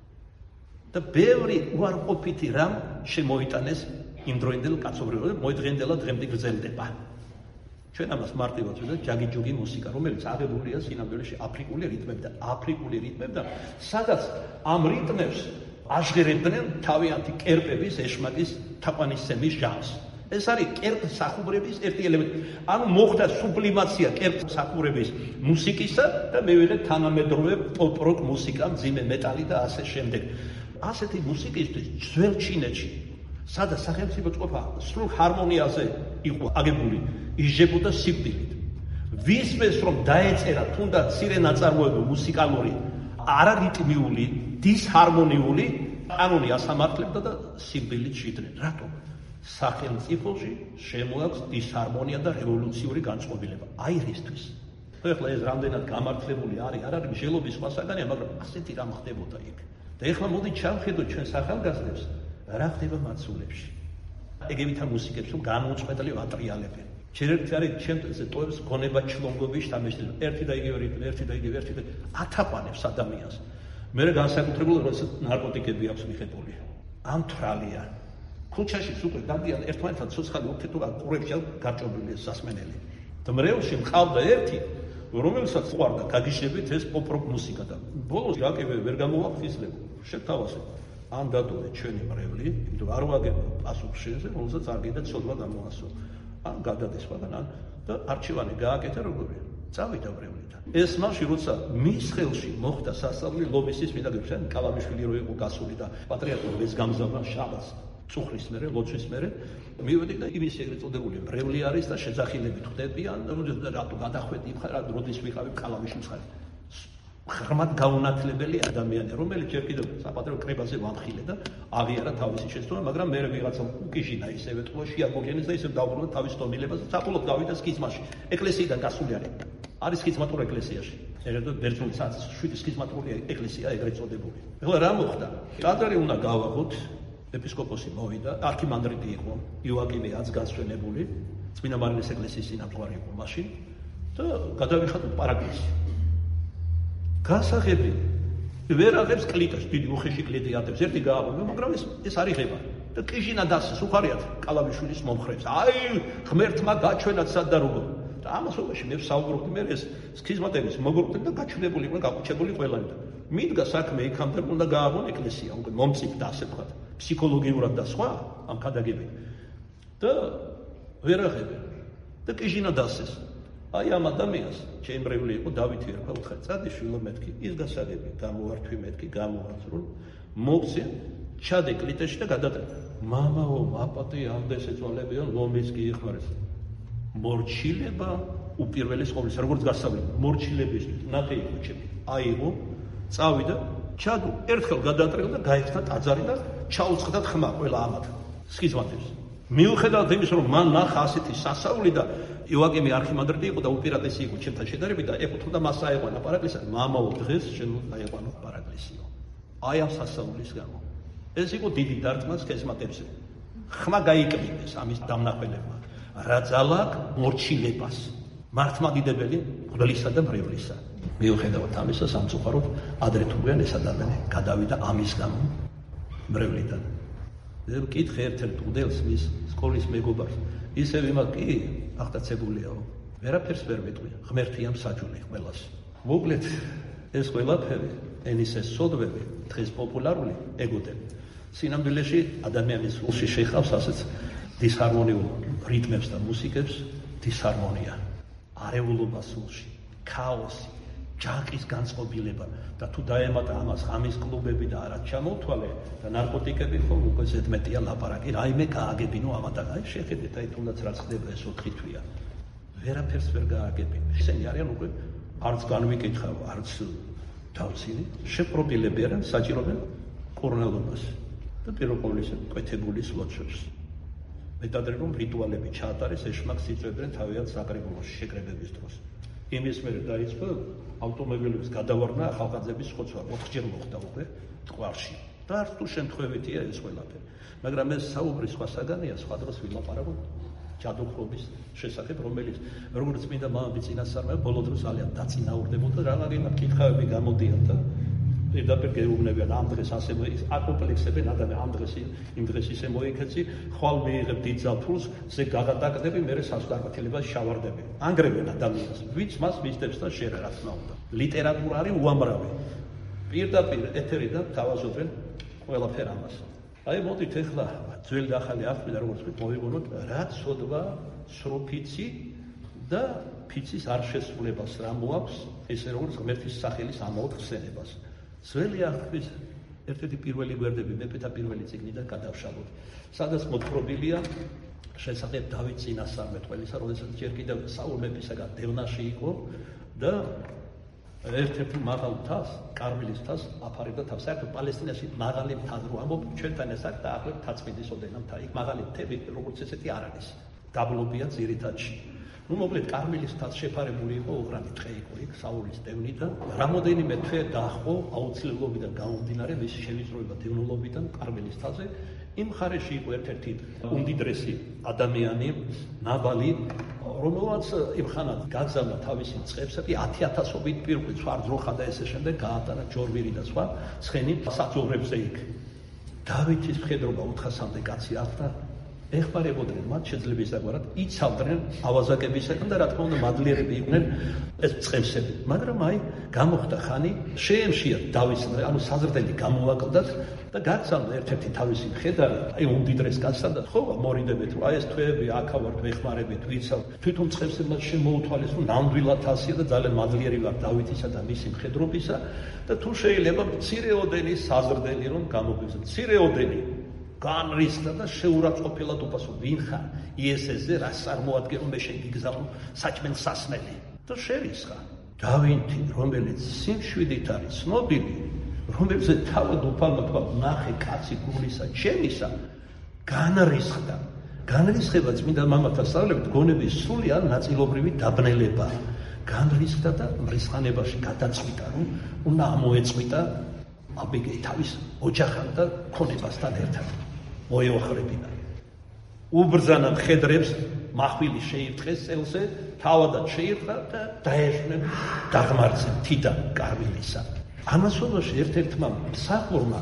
და ბევრი უარყოფითი რამ შემოიტანეს იმ დროინდელ კაცობრიობაზე, მოედღენდელა დღემდე გრძელდება. ჩვენ ამას მარტივად ვუძებთ ჯაგი-ჯუგი მუსიკა, რომელიც აღებულია სინამდვილეში აფრიკული რიტმებიდან, სადაც ამ რიტმებს აშღერებდნენ თავიანთი კერპების, ეშმაკის, თაყვანისცემის ჟანრს. ეს არის კერპ სახუბრების ერთი ელემენტი. ანუ მოხდა სუბლიმაცია კერპ სახუბრების მუსიკისა და მივიღეთ თანამედროვე პოპ-როკ მუსიკა, მძიმე მეტალი და ასე შემდეგ. ასეთი მუსიკისთვის ძველ ჩინეთში, სადაც სახელმწიფო წყობა სრულ ჰარმონიაზე იყო აგებული, იზრდებოდა სიკვდილით. ვისმეს რომ დაეწერა თუნდაც მცირე ნაწარმოები მუსიკალური, არარიტმიული, დისჰარმონიული, კანონი ასამართლებდა და სიკვდილით შიდნენ. რატომ? სახელმწიფოში შემოაქვს დისჰარმონია და რევოლუციური განწყობილება. აი რისთვის. ეხლა ეს რამდენად გამართლებული არის, არ არის მსჯელობის სხვა საგანია, მაგრამ ასეთი რამ ხდებოდა იქ. და ეხლა მოდი ჩავხედოთ ჩვენ სახალგაზრდებს, რა ხდება მაცულებში. ეგევითა მუსიკებს რომ განუწყვეტლი ვატრიალებენ. შეიძლება არის ჩემს ტოებს გონება ჩლონგობის შთამბეჭდება. ერთი და იგივე რიტმი, ათაყვანებს ადამიანს. მე განსაკუთრებულად როდესაც ნარკოტიკები აქვს მიღებული. ამ თრალია. ქუჩაში უკვე დადიან ერთმანეთთან ცოცხალი ოფთეთურა ყურებში გარჭობილი სასმენელი. და მრევლში მყავდა ერთი, რომელსაც უყვარდა გაგიშებით ეს პოპ-როკ მუსიკა და ბოლოს რაკევე ვერ გამოვაფხიზლებო. შეთავაზე ან დადოე ჩვენი მრევლი, იმიტომ არ ვაგებ პასუხს შეზე, რომელსაც არ გინდა ცოდვა გამოასო. ან გადადეს სხვაგან და არჩევანი გააკეთა როგორია. წავიდა მრევლიდან. ეს მასში როცა მის ხელში მოხდა სასწავლი ლობისის მიდაგებშან კალამიშვილი რო იყო გასული და პატრიარქი ეს გამზავნა შაბათს წუხრის მერე, ლოცვის მერე მივედი და იმის ეგრეთ წოდებული მრევლი არის და შეძახილებით ხდებიან, რატო გადახვედი ხარ, როდის ვიყავი კალამიშვილს ხარ. ღრმად გაუნათლებელი ადამიანი, რომელიც ჯერ კიდევ საპატრო კრებაზე ვამხილე და აღიარა თავისი შეცდომა, მაგრამ მე ვიღაცა უკიჟინა ისევე თქო შეაგოგენეს და ისევ დაუბრუნდა თავის დონილებაზე, საფულოდ გავიდა სქიზმაში. ეკლესიიდან გასული არის სქიზმატურ ეკლესიაში. ეგრეთ ბერძნული 7 სქიზმატური ეკლესია ეგრეთ წოდებული. ეხლა რა მოხდა? ტაძარი უნდა გავაღოთ, ეპისკოპოსი მოვიდა, არქიმანდრიტი იყო, იოაკიმე აცგასვენებული, წმინდა მარილის ეკლესიის წინამძღვარი იყო მაშინ და გადავიხადოთ პარაკლისი. გასაღები ვერ აღებს კლიტას, დიდი უხეში კლიტი ატებს, ერთი გააღვივა, მაგრამ ეს არ იღება. და კიჟინა დასის უხარიათ კალავიშვილის მომხრეებს. აი, ღმერთმა გაჩვენათ სად და როგორ. და ამას უყეში მე ვსაუბრობდი, მე ეს სქიზმატების მოგორდნენ და გაჩვენებული იყვნენ, გაკუჩებული ყველანი და მიდგა საქმე იქამდე უნდა გააღონ ეკლესია, უკვე მომწიფდა ასე ვთქვათ, ფსიქოლოგიურად და სხვა ამ ქადაგებით. და ვერ აღებენ. და კიჟინა დასეს. აი ამ ადამიანს ჩემბრეული იყო დავითი ერქვა უთხარ წადი შვილო მეთქი ის გასაგები გამოართვი მეთქი გამოაზრულ მოგცე ჩადე კლიტეში და გადატრე მამაო მაპატი ამდეს ეწვალებიან ლომის კი იხმარეს მორჩილება უპირველეს ყოვლისა როგორც გასავლელი მორჩილებისთვის ნახე იყო ჩემი აიღო წავიდა ჩადო ერთხელ გადატრიალ და გაიხსნა ტაძარი და ჩაუწყდა ხმა ყველა ამათ სქიზმატებს მიუხედავად იმის რომ მან ნახა ასეთი სასავლი და იოაკიმე არქიმანდრიტი იყო და უპირატესი იყო ჩემთან შედარებით და ეკუთვნოდა მას აეყვანა პარაკლისა მამაო დღეს შენ აეყვანო პარაკლისიო აი ამ სასავლის გამო ეს იყო დიდი დარტყმა სქიზმატებზე ხმა გაიკრიბეს ამის დამნახველებმა რა ძალა მორჩილებას მართლმადიდებელი მღვდლისა და მრევლისა მიუხედავად ამისა სამწუხაროდ ადრე თუ გვიან ეს ადამიანი გადავიდა ამის გამო მრევლიდან მე ვკითხე ერთ-ერთ მღვდელს მის სკოლის მეგობარს ისევ იმათ კი აღტაცებულიაო ვერაფერს ვერ მეტყვი ღმერთია მსაჯული ყველას მოკლედ ეს ყველაფერი ენისეს სოდვები დღეს პოპულარული ეგოდები სინამდვილეში ადამიანის სულში შეხავს ასეც დისჰარმონიულ რიტმებს და მუსიკებს დისჰარმონია არეულობა სულში ქაოსი ჯანყის განწყობილება და თუ დაემატა ამას ღამის კლუბები და არა ჩამოთვალე და ნარკოტიკები ხო უკვე ზედმეტია ლაპარაკი რაიმე გააგებინო ამათაგ აი შეხედეთ აი თუნდაც რაც ხდება ეს 4 თვია ვერაფერს ვერ გააგებინო ისინი არიან უკვე არც განვიკითხავ არც დავცინი შეპრობილები არიან საჭიროდნენ კორნელობას და პირველ ყოვლისა კვეთებულის ლოცვებს მეტადრე რომ რიტუალები ჩაატარეს ეშმაკს იწვევდნენ თავიანთ საკრებულოში შეკრებების დროს იმის მერე დაიწყო ავტომობილების გადავარდნა ახალგაზრდების ხოცვა 4-ჯერ მოხდა უკვე ტყვარში და არც თუ შემთხვევითია ეს ყველაფერი მაგრამ ეს საუბრის სხვა საგანია სხვა დროს ვილაპარაკო ჯადოქრობის შესახებ, რომელიც როგორც მინდა მამები წინასწარმეტყველებდა, ბოლო დროს ძალიან დაწინაურდებოდა, რაღაცა კითხავები გამოდიოდა. პირდაპირ გეუბნებიან ამ დღეს ასე აკომპლექსებენ ადამიანს ამ დღეს იმ დღეს ისე მოიქეცი, ხვალ მიიღებ დიდ ზაფხულს, ზე გადაგდები, მერე სასწრაფოთელებას შავარდები. ანგრევენ ადამიანს, ვინც მას მისდევს და შენ რა თქმა უნდა. ლიტერატურა არის უამრავი. პირდაპირ ეთერიდან თავაზობენ ყველაფერ ამას. აი მოდით ეხლა ძველი და ახალი აღქმედა როგორც მოვიგონოთ რა ცოდვა სროფიცი და ფიცის არ შესრულებას რა მოაქვს ესე როგორც ღმერთის სახელის ამაოდ ხსენებას. ძველი აღქმის ერთ-ერთი პირველი გვერდები მეფეთა პირველი წიგნიდან გადავშალოთ, სადაც მოთხრობილია შესახებ დავით წინასწარმეტყველისა, როდესაც ჯერ კიდევ საულ მეფისაგან დევნაში იყო და ერთ-ერთი მაღალ მთას, კარმილის მთას აფარებდა თავს. საერთოდ პალესტინაში მაღალი მთა რო ამბობ, ჩვენთან ეს არის დაახლოებით 10 წმინდის ოდენა მთა. იქ მაღალი მთები როგორც ესეთი არ არის. დაბლობია ძირითადში. მოკლედ კარმილის მთას შეფარებული იყო უღრანი ტყე იყო იქ საულის დევნიდან. რამოდენიმე თვე დაახო აუცილებლობიდან გამომდინარე მისი შევიწროება დევნილობიდან კარმილის მთაზე. იმ მხარეში იყო ერთ-ერთი უმდიდრესი ადამიანი, ნაბალი, რომელსაც იმ ხანად გაგზავნა თავისი წყებსები 10,000-ობით პირყვი, ძროხა და ესე შემდეგ გაატარა ჯორვირი და სხვა ცხენი საძოვრებზე იქ. დავითის მხედრობა 400-მდე კაცი ახლა ეხმარებოდნენ მათ შეძლებისაგვარად, იცავდნენ ავაზაკებისაგან და რა თქმა უნდა მადლიერები იყვნენ ეს წყებსები. მაგრამ აი გამოხდა ხანი, შეემშია დავითს, ანუ საზრდელი გამოაკლდათ და გაგზავნა ერთ-ერთი თავისი მხედარი, აი უმდიდრეს კაცთან და ხო მორიდებეთ, რომ აი ეს თვეები აქავართ, ვეხმარებით, ვიცავ, თვითონ წყებსებმა შემოუთვალეს, რომ ნამდვილად ასია და ძალიან მადლიერი ვარ დავითისა და მისი მხედრობისა და თუ შეიძლება მცირეოდენი საზრდელი რომ გამოგვიგზავნოს, მცირეოდენი განრისხდა და შეურაცხყოფილად უპასუხა, ვინ ხარ? იესეზე რას წარმოადგენო მე შენ გიგზავნო საჭმელ სასმელი და შერისხა. დავითი, რომელიც სიმშვიდით არის ცნობილი, რომელზე თავად უფალმა თქვა, ნახე კაცი გულისა ჩემისა, განრისხდა. განრისხება წმინდა მამათა სწავლებით გონების სული ან ნაწილობრივი დაბნელება. განრისხდა და მრისხანებაში გადაწყვიტა, რომ უნდა ამოეწყვიტა აბიგეი თავის ოჯახთან და ქონებასთან ერთად. მოეოხრებინა. უბრძანა მხედრებს, მახვილი შეირთხეს წელზე, თავადად შეირთხა და დაეშნენ დაღმართზე თიდან კარმილისა. ამასობაში ერთ-ერთმა მსახურმა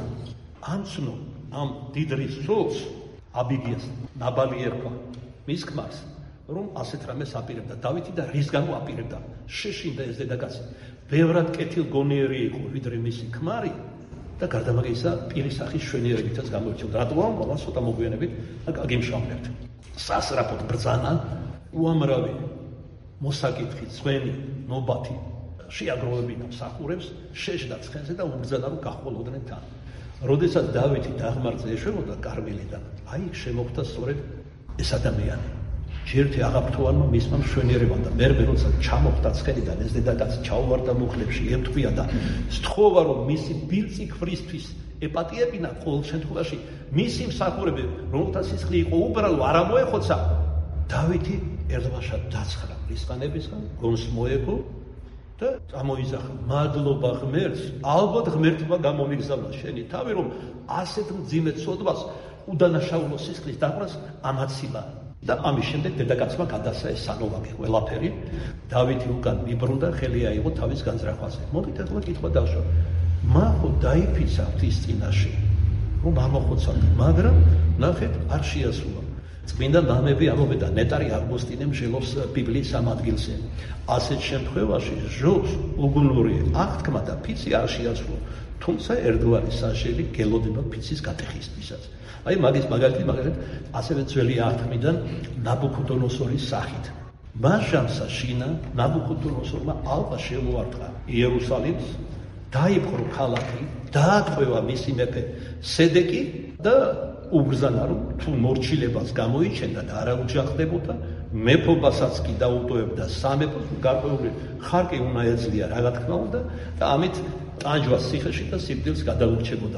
ამცნო ამ დიდრის სულს აბიგიას ნაბალი ერქვა მის ქმარს, რომ ასეთ რამეს აპირებდა დავითი და რის გამო აპირებდა. შეშინდა ეს დედაკაცი. ბევრად კეთილგონიერი იყო ვიდრე მისი ქმარი და გარდამაგისა პირის სახის შვენიერებითაც გამოირჩეოდა. რატომ? მას ცოტა მოგვიანებით აგიმშავლებთ. სასრაფოდ ბრძანა, უამრავი მოსაკითხი, ძღვენი, ნობათი შეაგროვებინა მსახურებს, შეშდა ცხენზე და უბრძანა, რომ გახმოლოდნენ თან. როდესაც დავითი დაღმართზე ეშვებოდა კარმილიდან, აი შემოხვდა სწორედ ეს ადამიანი. ჯერტი აღაფრთოვანმა მისმა მშვენიერებამ და მერმე როცა ჩამოხვდა ცხენიდან ეს დედაკაცი ჩაუვარდა მუხლებში, ემთხვია და სთხოვა, რომ მისი ბილწი ქვრისთვის ეპატიებინა ყოველ შემთხვევაში მისი მსახურები, რომელთა სისხლი იყო უბრალო, არ ამოეხოცა. დავითი ერთმანეთს დაცხრა მრისხანებისგან, გონს მოეგო და წამოიზახა. მადლობა ღმერთს, ალბათ ღმერთმა გამომიგზავნა შენი თავი, რომ ასეთ მძიმე ცოდვას უდანაშაულო სისხლის დაღვრას ამაცილა. და ამის შემდეგ დედაკაცმა გადასცა ეს სანოვაკი ყველაფერი. დავითი უკან მიბრუნდა, ხელი აიღო თავის განზრახვაზე. მოდით ახლა კითხვა დავშვა. მახო დაიფიცა ღვთის წინაშე, რომ ამოხოცა, მაგრამ ნახეთ არ შეასრულა. წმინდა მამები ამობენ და ნეტარი ავგუსტინე მსჯელობს ბიბლიის ამ ადგილზე. ასეთ შემთხვევაში ჟობს უგუნური აღთქმა და ფიცი არ შეასრულა. თუმცა ერთგვარი საშელი გელოდება ფიცის გატეხისთვისაც. აი მაგის მაგალითად ასევე ძველი აღთქმიდან ნაბუქოდონოსორის სახით. მაშამსა შინა ნაბუქოდონოსორმა ალყა შემოარტყა იერუსალიმს, დაიპყრო ქალაქი, დაატყვევა მისი მეფე სედეკი და უბრძანა, რომ თუ მორჩილებას გამოიჩენდა და არ აუჯახდებოდა, მეფობასაც კი დაუტოვებდა სამეფოს, გარკვეული ხარკი უნდა ეძლია რა თქმა უნდა და ამით ტანჯვას ციხეში და სიკვდილს გადაურჩებოდა.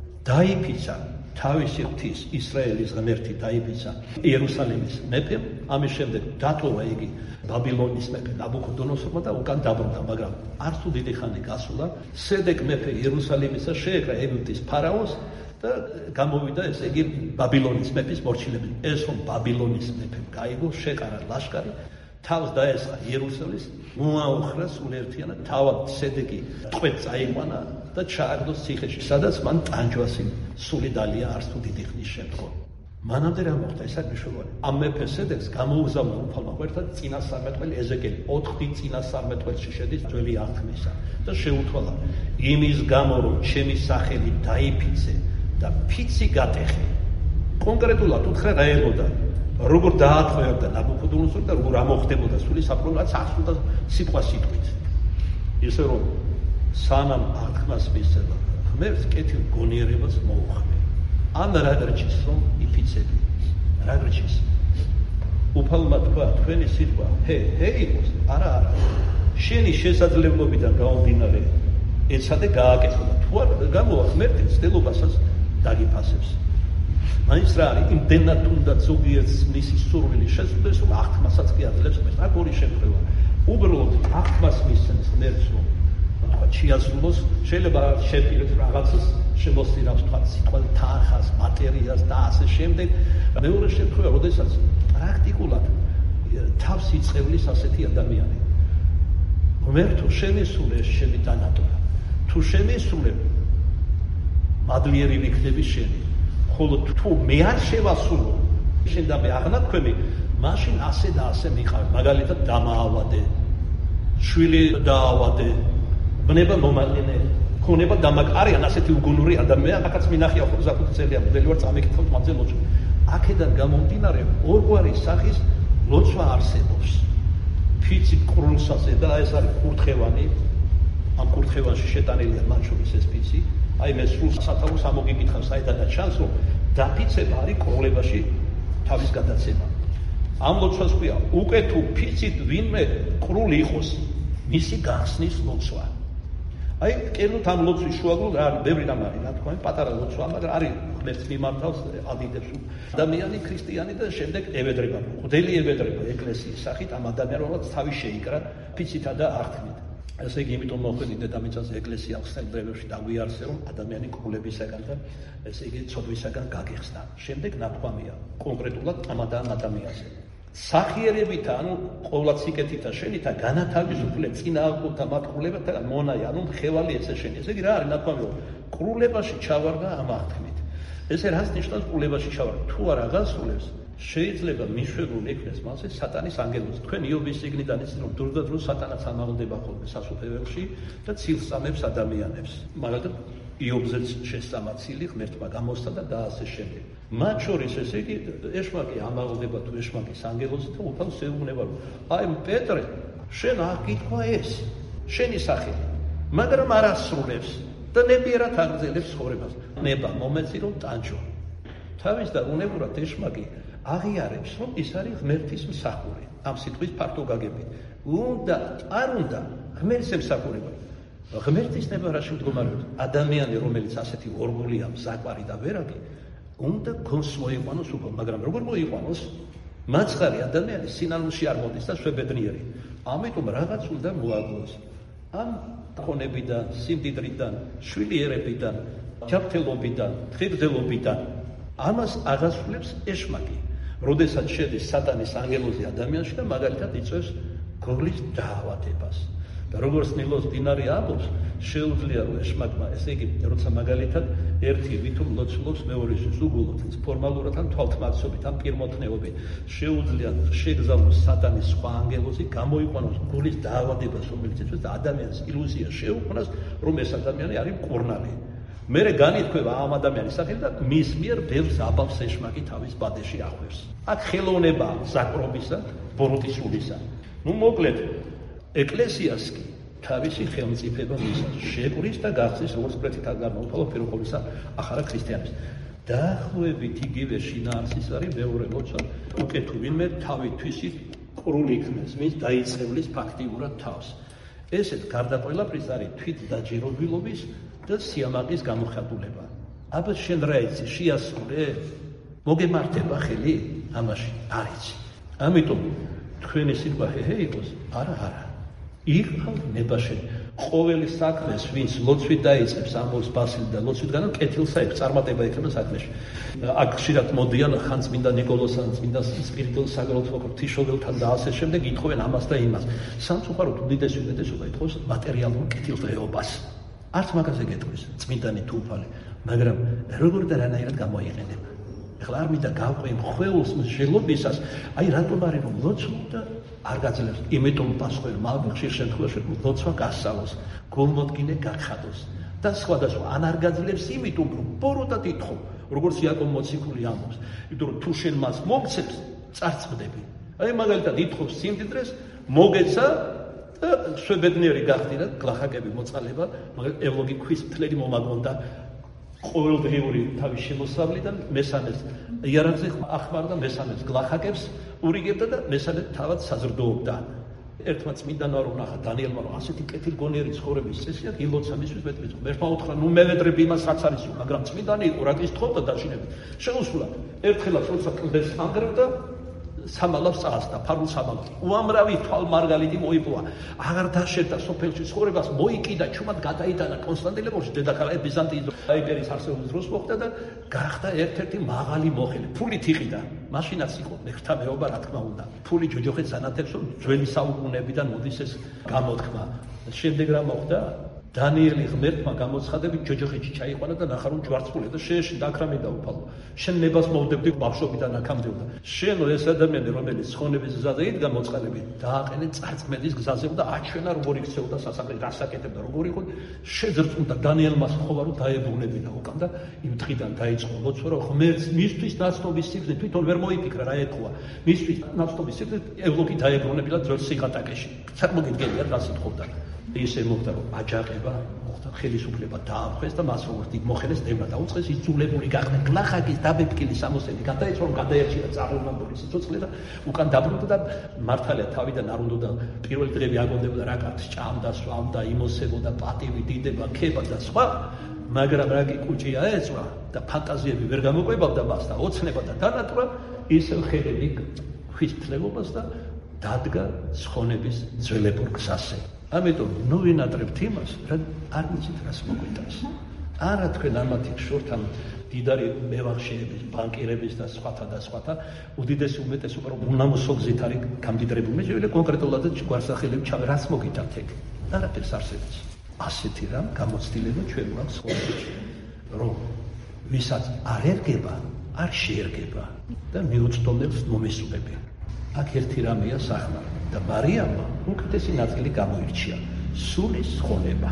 დაიფიცა თავისი ღვთის ისრაელის ღმერთი დაიფიცა იერუსალიმის მეფემ, ამის შემდეგ დატოვა იგი ბაბილონის მეფე ნაბუქოდონოსორმა და უკან დაბრუნდა, მაგრამ არც თუ დიდი ხანი გასულა, სედეკ მეფე იერუსალიმისა შეეკრა ეგვიპტის ფარაონს და გამოვიდა ესე იგი ბაბილონის მეფის მორჩილები. ეს რომ ბაბილონის მეფემ გაიგო, შეყარა ლაშქარი, თავს დაესხა იერუსალიმს, მოაოხრა სულერთიანად, თავად სედეკი ტყვედ წაიყვანა და ჩააგდო ციხეში, სადაც მან ტანჯვასი სული დალია არც თუ დიდი ხნის შემდგომ. მანამდე რა მოხდა, ეს არის მნიშვნელოვანი. ამ მეფეს სედეკს გამოუგზავნა უფალმა ღმერთად წინასწარმეტყველი ეზეკიელი, 4 წინასწარმეტყველში შედის ძველი აღთქმისა და შეუთვალა იმის გამო რომ ჩემი სახელი დაიფიცე და ფიცი გატეხე. კონკრეტულად უთხრა რა ელოდა, როგორ დაატყვევდა ნაბუქოდონოსორი და როგორ ამოხდებოდა სული საპრობლად აღსრულდა სიტყვა სიტყვით. ისე რომ სანამ აღთქმას მისცემა ღმერთს კეთილ გონიერებას მოუხმე. ამ რაგრჩის რომ იფიცები, რაგრჩის უფალმა თქვა თქვენი სიტყვა ჰე იყოს, არა შენი შესაძლებლობიდან გამომდინარე ეცადე გააკეთო და თუ არ გამოვა ღმერთი ცდილობასაც დაგიფასებს. მაინც რა არის იმდენად თუნდაც ზოგიერთს მისი სურვილი შესრულდეს რომ აღთქმასაც კი აძლევს ღმერთს. აქ ორი შემთხვევა. უბრალოდ აღთქმას მისცემს ღმერთს რომ შეასრულოს, შეიძლება შეპიროს რაღაცას შემოსწირავს თქვა სიტყვა თანხას, მატერიას და ასე შემდეგ. მეორე შემთხვევა, როდესაც პრაქტიკულად თავს იწევლის ასეთი ადამიანი. ღმერთო, შემისულე ეს შენი დანატოვა. თუ შემისულე მადლიერი ვიქნები შენი. ხოლო თუ მე არ შევასრულო, შენ და მე აღნათქვამი, მაშინ ასე და ასე მიყავ. მაგალითად დამაავადე, შვილი დაავადე, ბნება მომალინე, ქონება დამაკარიან ასეთი უგუნური ადამიანი, აქაც მინახია ხო ზაფხული წელია, მოდელი ვარ წამეკითხავ მანძე ლოცვა. აქედან გამომდინარე ორგვარი სახის ლოცვა არსებობს. ფიცი კრულსაზე და ეს არის კურთხევანი, ამ კურთხევანში შეტანილია მათ შორის ეს ფიცი. აი მე სულ სათავოს ამოგიკითხავ, საიდანაც ჩანს, რომ დაფიცება არის კრულებაში თავის გადაცემა. ამ ლოცვას ქვია, უკვე თუ ფიცით ვინმე კრული იყოს, მისი გახსნის ლოცვა. აი, კერძოდ ამ ლოცვის შუაგულ არის ბევრი რამ არის, რა თქმა უნდა, პატარა ლოცვა, მაგრამ არის ღმერთს მიმართავს, ადიდებს ადამიანი, ქრისტიანი და შემდეგ ევედრება. მღვდელი ევედრება ეკლესიის სახით ამ ადამიანებს თავი შეიკრა ფიცითა და აღთქმით. ესე იგი, იმიტომ მოხვედით დედამიწაზე ეკლესია ხსნელდრევებში დაგვიარსე, რომ ადამიანი კრულებისაგან და ესე იგი ცოდვისაგან გაგიხსნა. შემდეგ ნათქვამია კონკრეტულად ამ ადამიანზე. სახიერებითა, ანუ ყოვლად სიკეთითა შენითა განათავისუფლე წინააღმდეგ მათყულებათა და მონაი, ანუ მხევალი ესე შენი. ესე იგი რა არის ნათქვამი, რომ კრულებაში ჩავარდა ამ აღთქმით. ესე რას ნიშნავს კრულებაში ჩავარდა? თუ არ აღასრულებს, შეიძლება მიშვებულ იქნეს მასე სატანის ანგელოზი. თქვენ იობის წიგნიდან იცით, რომ დრო და დრო სატანაც ამაღლდება ხოლმე სასუფეველში და ცილს წამებს ადამიანებს. მაგრამ იობზეც შესამაცილი ღმერთმა გამოსცა და ასე შემდეგ. მათ შორის ესე იგი ეშმაკი ამაღლდება თუ ეშმაკის ანგელოზი და უფალს ეუბნება, რომ აი პეტრე, შენ აკითხვა ეს, შენი სახელი, მაგრამ არ ასრულებს და ნებიერად აგრძელებს ცხოვრებას. ნება მომეცი რომ ტანჯვა. თავის და უნებურად ეშმაკი აღიარებს, რომ ის არის ღმერთის მსახური. ამ სიტყვის ფართო გაგებით. უნდა, არ უნდა, ღმერთს ემსახურება. ღმერთის ნება რაში მდგომარეობს? ადამიანი, რომელიც ასეთი ორგულია, მზაკვარი და ვერაგი, უნდა გონს მოიყვანოს უფალ, მაგრამ როგორ მოიყვანოს? მაცხარი ადამიანი სინანულში არ მოდის და შვებედნიერი. ამიტომ რაღაც უნდა მოაგოს. ამ ხონებიდან, სიმდიდრიდან, შვილიერებიდან, ჯანმრთელობიდან, დღებდელობიდან ამას აღასრულებს ეშმაკი. როდესაც შედის სატანის ანგელოზი ადამიანში და მაგალითად იწვევს გოგლის დაავადებას. და როგორც ნილოს დინარი ამბობს, შეუძლია რომ ეშმაკმა, ესე იგი, როცა მაგალითად ერთი ვითომ ლოცულობს მეორისთვის უგულოდ, ფორმალურად ან თვალთმაცობით, ან პირმოთნეობით, შეუძლია შეგზავნოს სატანის სხვა ანგელოზი, გამოიყვანოს გულის დაავადებას, რომელიც იწვევს და ადამიანს ილუზია შეუქმნას, რომ ეს ადამიანი არის მკურნალი. მერე განითქვება ამ ადამიანის სახელი და მის მიერ ბევრს აბავს ეშმაკი თავის ბადეში ახვევს. აქ ხელოვნებაა საკრობისა, ბოროტისულისა. ნუ მოკლედ ეკლესიას კი თავისი ხელმწიფება მისცემს, შეკვრის და გახსნის როგორც პრეთიტად გამოუფალო პირობისა ახარა ქრისტიანებს. დაახლოებით იგივე შინაარსის არის მეორე ლოცვა, უკვე თუ ვინმე თავისთვის კრული იქნეს, მის დაიწევლის ფაქტიურად თავს. ესეთ გარდა ყველაფრის არის თვით დაჯერებულობის და სიამაყის გამოხატულება. აბა შენ რა იცი, შეასრულე? მოგემართება ხელი ამაში? არ იცი. ამიტომ თქვენი სიტყვა ჰე იყოს, არა. იყავ ნებაშენ. ყოველი საქმეს, ვინც ლოცვით დაიწყებს, ამბობს ბასილი და ლოცვით განა კეთილსა იქ წარმატება იქნება საქმეში. აქ ხშირად მოდიან ხან წმინდა ნიკოლოსთან, წმინდა სპირიდონის საგალოცო ღვთისმშობელთან და ასე შემდეგ ითხოვენ ამას და იმას. სამწუხაროდ უდიდესი უმეტესობა ითხოვს მატერიალურ კეთილდღეობას. არც მაგაზე გეტყვის წმინდანი თუ უფალი, მაგრამ როგორ და რანაირად გამოიყენება. ეხლა არ მინდა გავყვე მხველს მსჯელობისას, აი რატომ არის რომ ლოცვა და არ გაძლევს, იმიტომ პასუხი მაგრამ ხშირ შემთხვევაში ლოცვა გასწავლოს, გულმოდგინე გახადოს და სხვადასხვა ან არ გაძლევს იმიტომ რომ ბოროტად ითხოვ, როგორც იაკობ მოციქული ამბობს, იმიტომ რომ თუ შენ მას მოგცემს, წარწმდები. აი მაგალითად ითხოვს სიმდიდრეს, მოგეცა და შვებედნიერი გახდი და გლახაკები მოწყალება, მაგრამ ევლოგი ქვის მთლელი მომაგონდა ყოველდღიური თავის შემოსავლიდან მესამეს იარაღზე ახმარდა, მესამეს გლახაკებს ურიგებდა და მესამე თავად საზრდოობდა. ერთმა წმინდანმა რომ ნახა დანიელმა რომ ასეთი კეთილგონიერი ცხოვრების წესია, ილოცა მისთვის მეტყვის. ერთმა უთხრა, ნუ მე ვედრები იმას რაც არის, მაგრამ წმინდანი იყო, რა გისთხოვდა დაშინებით. შეუსულა ერთხელაც როცა კლდეს ანგრევდა სამალავს წაასდა, ფარულ სამალავს. უამრავი თვალმარგალიტი მოიპოვა. აღარ დაშერდა სოფელში ცხოვრებას, მოიკიდა, ჩუმად გადაიტანა კონსტანტინოპოლში, დედაქალაქ ბიზანტიის იმპერიის არსებობის დროს მოხდა და გახდა ერთ-ერთი მაღალი მოხელე. ფულით იყიდა. მაშინაც იყო მეხთამეობა, რა თქმა უნდა. ფული ჯოჯოხეთს ანათებს, რომ ძველი საუკუნეებიდან მოდის ეს გამოთქმა. შემდეგ რა მოხდა? დანიელი ღმერთმა გამოცხადებით ჯოჯოხეთში ჩაიყვანა და ნახა რომ ჯვარცმულია და შეეშინდა აქ რამე დაუფალო. შენ ნებას მოვდებდი ბავშვობიდან აქამდე. შენ ეს ადამიანი რომელიც ცხონების გზაზე იდგა მოწყალებით, დააყენე წარწმედის გზაზე და აჩვენა როგორ იქცეოდა სასახლე, გასაკეთებდა როგორ იყო, შეძრწმუნდა დანიელმა ხოვა რომ დაებრუნებინა უკან და იმ დღიდან დაიწყო ლოცვა რომ ღმერთს მისთვის ნაცნობის სიგრძე თვითონ ვერ მოიფიქრა რა ეთქვა. მისთვის ნაცნობის სიგრძე ევლოგი დაებრუნებინა ძველ სიღატაკეში. წარმოგიდგენია რა სიტყვა. ისე მოხდა რომ აჯაყება მოხდა, ხელისუფლება დაამხეს და მას როგორც დიდ მოხელეს დევნა დაუწყეს, იძულებული გახდა გლახაკის დაბეჭდილი სამოსელი გადაეცვა, რომ გადაერჩინა წარუმატებელი სიცოცხლე და უკან დაბრუნდა და მართალია თავიდან არ უნდა პირველი დღეები აგონდებოდა რა კარგს ჭამდა, სვამდა, იმოსებოდა, პატივი დიდება, ქება და სხვა, მაგრამ რა კი კუჭია ეწვა და ფანტაზიები ვერ გამოყვებავდა მას და ოცნება და დანატვრა ისევ ხედები ხვის თლებობას და დადგა ცხონების ძველებურ გზაზე. ამიტომ ნუ ვინატრებთ იმას, რა არ ვიცით რას მოგვიტანს. არა თქვენ ამათი შორთან დიდარი მევახშეების, ბანკირების და სხვათა უდიდესი უმეტესობა რომ უნამოსო გზით არის გამდიდრებული. მე შეიძლება კონკრეტულად გვარსახელები ჩავე, რას მოგიტანთ ეგ? არაფერს არსებობს. ასეთი რამ გამოცდილება ჩვენ გვაქვს ხოლმე, რომ ვისაც არ ერგება, არ შეერგება და მიუწვდომებს მომესწრები. აქ ერთი რამეა სახმარი. და მარიამმა უკეთესი ნაწილი გამოირჩია, სულის ცხონება.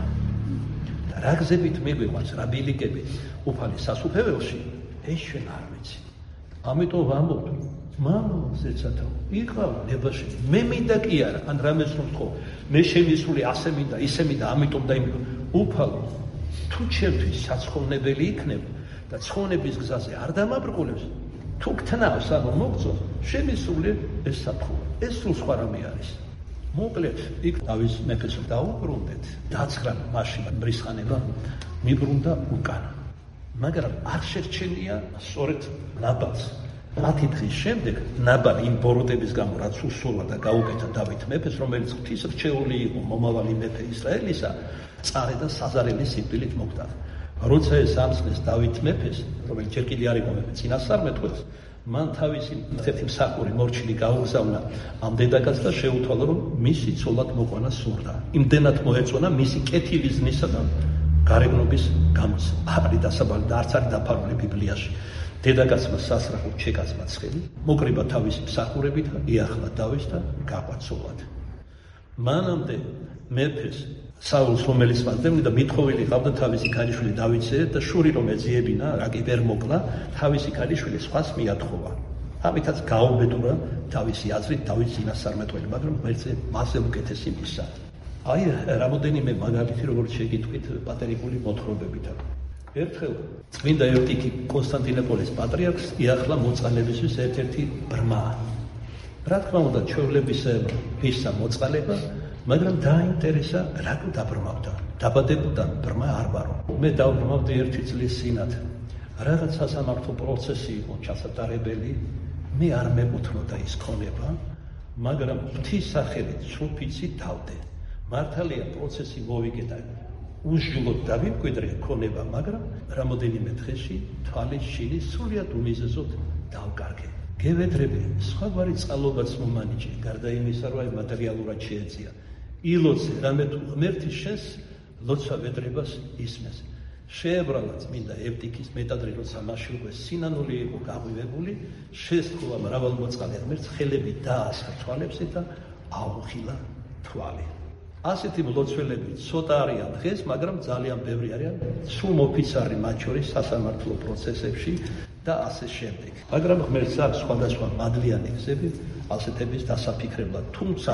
და რა გზებით მიგვიყვანს, რა ბილიკებით უფალი სასუფეველში, ეს ჩვენ არ ვიცით. ამიტომ ვამბობთ, მამა ზეცათო, იყავ ნებაში, მე მინდა კი არა, ან რამეს რომ თქო, მე შემისული ასე მინდა, ისე მინდა, ამიტომ და იმიტომ. უფალო, თუ ჩემთვის საცხოვნებელი იქნება და ცხოვნების გზაზე არ დამაბრყულებს, თუ გთნავს ანუ მოგწონს, შემისული ეს საფრთხე. ეს სულ სხვა რამე არის. მოკლედ, იქ დავის მეფეს დაუბრუნდეთ, დაცხრა მაშინ მრისხანება მიბრუნდა უკან. მაგრამ არ შერჩენია სწორედ ნაბალს. 10 დღის შემდეგ ნაბალი იმ ბოროტების გამო, რაც უსურვა და გაუკეთა დავით მეფეს, რომელიც ღვთისმრჩეული იყო მომავალი მეფე ისრაელისა, წარე და საზარელი სიკვდილით მოკვდა. როცა ეს ამსხეს დავით მეფეს, რომელიც ჯერ კიდე არ იყო მეფე წინასწარმეტყველს, მან თავისი ერთ-ერთი მსახური მორჩილი გაუგზავნა ამ დედაკაცს და შეუთვალა, რომ მისი ცოლად მოყვანა სურდა. იმდენად მოეწონა მისი კეთილიზნისა და გარეგნობის გამოსა. არის დასაბალი და არც არის დაფარული ბიბლიაში. დედაკაცმა სასრახო ჩეკაცმა ცხელი, მოკრიბა თავისი მსახურებით და იახლა დავის და გაყვაცოლად. მანამდე მეფეს საულს, რომელიც მასდევნა და მithოვილი ყავდა თავისი ქალიშვილი დავითზე და შური რომ ეძიებინა, რა კი ვერ მოკლა, თავისი ქალიშვილი სხვას მიათხოვა. ამითაც გაუბედურა თავისი აზრით დავით წინასწარმეტყველი, მაგრამ ღმერთზე მასზე უკეთესი მისცა. აი რამოდენიმე მაგალითი როგორც შეგიტყვით პატერიკული მოთხრობებით. ერთხელ წმინდა ევტიქი კონსტანტინოპოლის პატრიარქს იახლა მოწყალებისთვის ერთ-ერთი ბრმა. რა თქმა უნდა, ჩვეულებისა მისცა მოწყალება, მაგრამ დაინტერესა რა დაბრმავდა. დაბადებოდა ბრმა არ ვარო. მე დავბრმავდი 1 წლის წინათ. რაღაც სასამართლო პროცესი იყო ჩასატარებელი, მე არ მეკუთვნოდა ის ქონება, მაგრამ ღვთის სახელით სულფიცი დავდე. მართალია პროცესი მოვიკეთა უშუალოდ დავიმკვიდრე ქონება, მაგრამ რამოდენიმე დღეში თვალის შილი სრულიად უმიზეზოდ დავკარგე. გევედრები სხვაგვარი წყალობაც მომანიჭე, გარდა იმისა, რომ მატერიალურად შეეწია. ილოცე რამე თუ ღმერთი შენს ლოცვა ვედრებას ისმეს. შეებრალა წმინდა ევტიქის მეტადრი, როცა მაშინ უკვე სინანული იყო გაღვივებული, შესთხოვა მრავალმოწყალე ღმერთს ხელები დაასხა თვალებზე და აუხილა თვალი. ასეთი მლოცველები ცოტა არიან დღეს, მაგრამ ძალიან ბევრი არიან სულ მოფიცარი მათ შორის სასამართლო პროცესებში და ასე შემდეგ. მაგრამ ღმერთს აქვს სხვადასხვა მადლიანი გზები ასეთების დასაფიქრებლად. თუმცა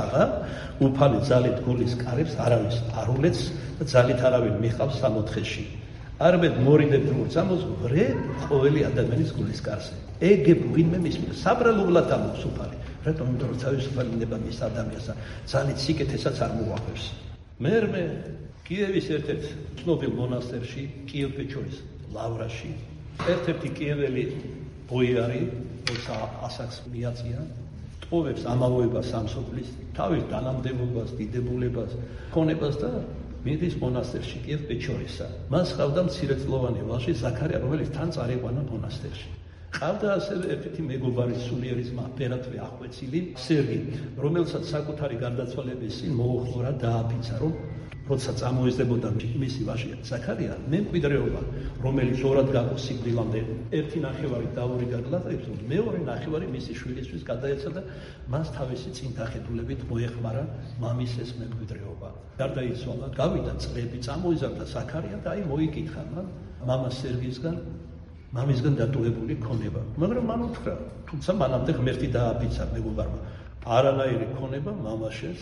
უფალი ძალით გულის კარებს არავის არ ულეც და ძალით არავინ მიხავს სამოთხეში. არამედ მორიდებ რურძამოს ვრებ ყოველი ადამიანის გულის კარზე. ეგებ ვინმე მისმის საბრალებლად ამბობს უფალი. რატომ? იმიტომ რომ თავისუფალი ნება მის ადამიანს და ძალით სიკეთესაც არ მოუახებს. მერმე კიევის ერთ-ერთ ცნობილ მონასტერში, კიევ-პეჩორის ლავრაში, ერთ-ერთი კიეველი ბოიარი, როცა ასაკს მიაწია, ტოვებს ამავოებას სამსოფლის, თავის დანამდვილობას, დიდებულებას, ქონებას და მიდის მონასტერში, კიევ-პეჩორისა. მას ჰყავდა მცირეწლოვანი ვაჟი ზაქარია, რომელიც თან წარიყვანა მონასტერში. ყავდა ასევე ერთ-ერთი მეგობარი სულიერის მაბერათვე ახვეცილი სერგი, რომელსაც საკუთარი გარდაცვალების წინ მოუხმურა დააფიცა, რომ როცა წამოეძებოდა მისი ვაჟი ზაქარია, მემკვიდრეობა, რომელიც ორად გაყო სიკვდილამდე, ერთი ნახევარი დაურიგა გლახებს, მეორე ნახევარი მისი შვილისთვის გადაეცა და მას თავისი წინდახედულებით მოეხმარა მამის ეს მემკვიდრეობა. გარდაიცვალა, გავიდა წლები, წამოიზარდა ზაქარია და აი მოიკითხა მან მამა სერგისგან მამისგან დატოვებული ქონება, მაგრამ მან უთხრა, თუმცა მანამდე ღმერთი დააფიცა მეგობარმა, არანაირი ქონება მამაშენს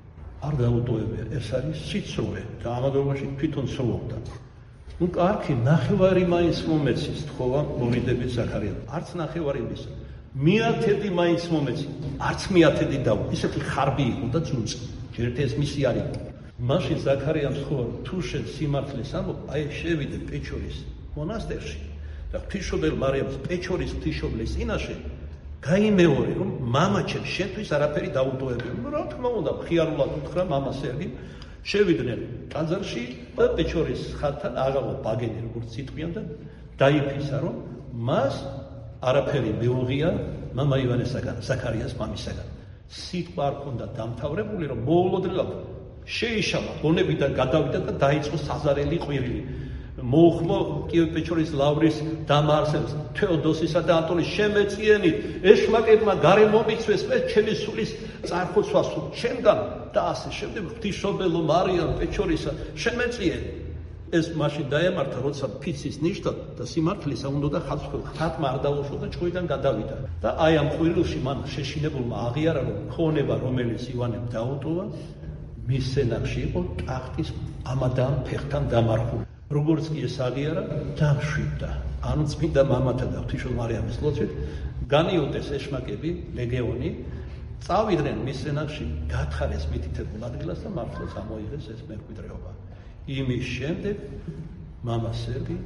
არ დაუტოვებია, ეს არის სიცრუე და ამავდროულად თვითონ სრულობდა. ნუ კარგი, ნახევარი მაინც მომეცის, თხოვა მორიდებით ზაქარია, არც ნახევარი მისა, მიათედი მაინც მომეცი, არც მიათედი დაუ, ისეთი ხარბი იყო და ძუნწი, ჯერთ ეს მისი არ იყო. მაშინ ზაქარიამ სთხოვა, თუ შენ სიმართლეს ამბობ, აი შევიდე პეჩორის მონასტერში და ღვთისმშობელ მარიამს პეჩორის ღვთისმშობლის წინაშე გაიმეორე, რომ მამაჩემ შენთვის არაფერი დაუტოვებია. ნუ რა თქმა უნდა, მხიარულად უთხრა მამა სერგიმ, შევიდნენ ტაძარში და პეჩორის ხატთან აღავა ბაგენი, როგორც სიტყვიან და დაიფისა, რომ მას არაფერი მეუღია მამა ივანესაგან, ზაქარიას მამისაგან. სიტყვა არ ქონდა დამთავრებული, რომ მოულოდნელად შეიშალა, გონებიდან გადავიდა და დაიწყო საზარელი ყვირილი. მოუხმო კიევ-პეჩორის ლავრის დამაარსებს თეოდოსისა და ანტონის შემეწიენით, ეშმაკებმა გარე მომიცვეს მე ჩემი სულის წარხოცვას ჩემგან და ასე შემდეგ ღვთისმშობელო მარიამ პეჩორისა შემეწიენ. ეს მაშინ დაემართა, როცა ფიცის ნიშნად და სიმართლისა უნდა და ხატმა არ დაუშვა და ჭყვიდან გადავიდა. და აი ამ ყვირილში მან შეშინებულმა აღიარა, რომ ქონება, რომელიც ივანემ დაუტოვა, მის სენახში იყო ტახტის ამადამ ფეხთან დამარხული. როგორც კი ეს აღიარა, დამშვიდდა. ანუ წმინდა მამათა და ღვთისმშობელ მარიამის ლოცვით განიუტეს ეშმაკები, ლეგეონი, წავიდნენ მის სენახში, გათხარეს მითითებულ ადგილას და მართლაც ამოიღეს ეს მემკვიდრეობა. იმის შემდეგ მამა სერგი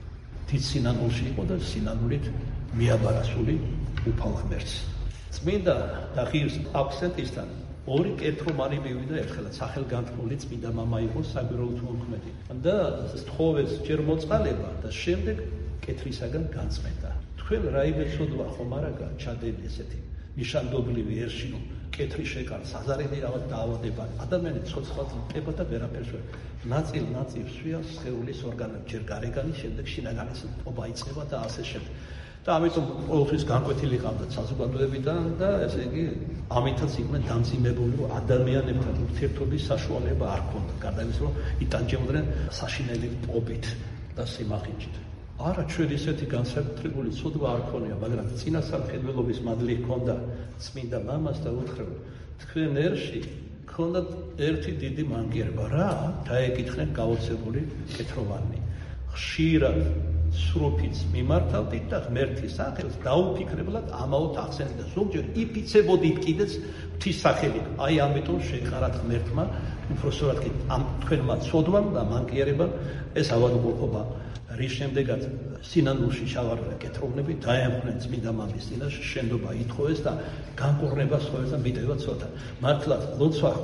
დიდ სინანულში იყო და სინანულით მიაბარა სული უფალ ღმერთს. წმინდა და ღირს აბსენტისთან ორი კეთრომანი მივიდა ერთხელაც სახელგანთქმული წმინდა მამა იყო საგვირაო თურქმენი და სთხოვეს ჯერ მოწყალება და შემდეგ კეთრისაგან განწმენდა. თქვენ რაიმე ცოდვა ხომ არ აგა ჩადენი ესეთი ნიშანდობლივი ერშინო კეთრი შეკარ საზარელი რაღაც დაავადება ადამიანი ცოცხლად მტება და ვერაფერს ვერ ნაწილ სვიას სხეულის ორგანოები ჯერ გარეგანი შემდეგ შინაგანის ტობა იწყება და ასე შემდეგ. და ამიტომ ყოველთვის განკვეთილი ყავდა საზოგადოებიდან და ესე იგი ამითაც იყვნენ დამძიმებული, რომ ადამიანებთან ურთიერთობის საშუალება არ ქონდა. გარდა იმისა, რომ იტანჯებოდნენ საშინელი ტობით და სიმახინჯით. არა, ჩვენ ისეთი განსაკუთრებული ცოდვა არ ქონია, მაგრამ წინასახედველობის მადლი ჰქონდა წმინდა მამას და უთხრა, თქვენ ერში ჰქონდათ ერთი დიდი მანგიერება, რა? დაეკითხნენ გაოცებული კეთროვანი. ხშირად სრუფიც მიმართავდით და ღმერთის სახელს დაუფიქრებლად ამაოდ ახსენეთ და ზოგჯერ იფიცებოდით კიდეც ღვთის სახელით. აი ამიტომ შეყარათ ღმერთმა უფროსწორად კი ამ თქვენმა ცოდვამ და მანკიერებამ ეს ავადმყოფობა, რის შემდეგაც სინანულში ჩავარდა კეთროვნები, დაემხნენ წმინდა მამის წინაშე, შენდობა ითხოვეს და განკურნება სხოვეს და მიტევა ცოტა. მართლაც ლოცვა ხო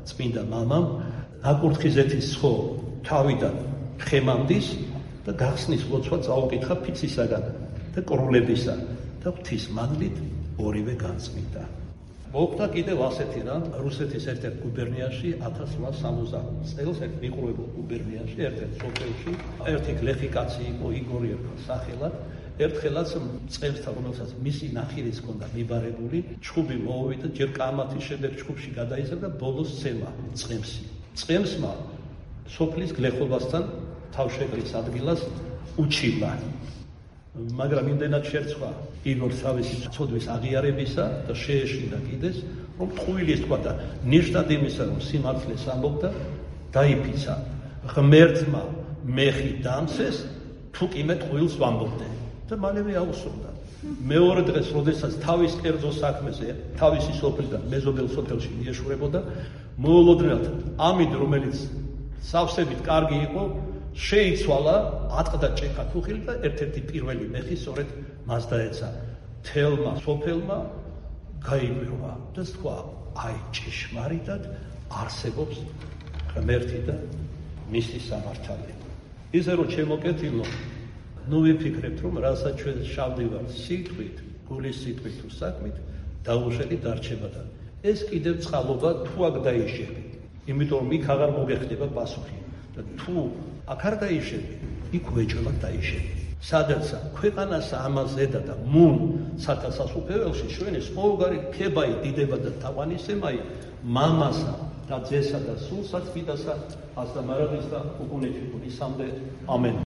წმინდა მამამ ნაკურთხიზეთის ხო თავიდან ხემამდის და გახსნის ლოცვა წაუკითხა ფიცისაგან და კრულებისა და ღვთის მადლით ორივე განწმინდა. მოხდა კიდევ ასეთი რამ რუსეთის ერთ-ერთ გუბერნიაში 1860 წელს ერთ მიყრუებულ გუბერნიაში ერთ-ერთ სოფელში ერთი გლეხი კაცი იყო იგორი ერქვა სახელად ერთხელაც წევსთან რომელსაც მისი ნახირის ჰქონდა მიბარებული ჩხუბი მოუვიდა ჯერ კამათის შემდეგ ჩხუბში გადაიზარდა და ბოლოს ცემა წყემსმა სოფლის გლეხობასთან თავშეკრის ადგილას უჩილა მაგრამ იმდენად შერცვა იგორს თავისი ცოდვის აღიარებისა და შეეშინდა კიდეს რომ ტყუილის თქვა და ნიშნად იმისა რომ სიმართლეს ამბობდა დაიფიცა ღმერთმა მეხი დამცეს თუ კი მე ტყუილს ვამბობდე და მალევე აუსრულდა მეორე დღეს როდესაც თავის კერძო საქმეზე თავისი სოფლიდან მეზობელ სოფელში მიეშურებოდა მოულოდნელად ამით რომელიც სავსებით კარგი იყო შეიცვალა ატყდა ჭექა თუხილი და ერთ-ერთი პირველი მეხი სწორედ მას დაეცა თელმა სოფელმა გაიგვირვა და თქვა აი ჭეშმარიტად არსებობს ღმერთი და მისი სამართალი ისე რომ ჩემოკეთილო ნუ ვიფიქრებთ რომ რასაც ჩვენ შავდივარ სიტყვით გულის სიტყვით თუ საქმით დაუშველი დარჩება და ეს კიდევ წყალობა თუ აქ დაიშები იმიტომ რომ იქ აღარ მოგეხდება პასუხი და თუ აქ არ დაიშები იქ ვეჭველად დაიშები სადაც ქვეყანას ამაზედა და მუნ სათასასუფეველში ჩვენის ყოველგვარი ქებაი დიდება და თაყვანისემაი მამასა და ძესა და სულსაც კიდასა ასდა მარადისა უკუნეთიკუნისამდე ამენ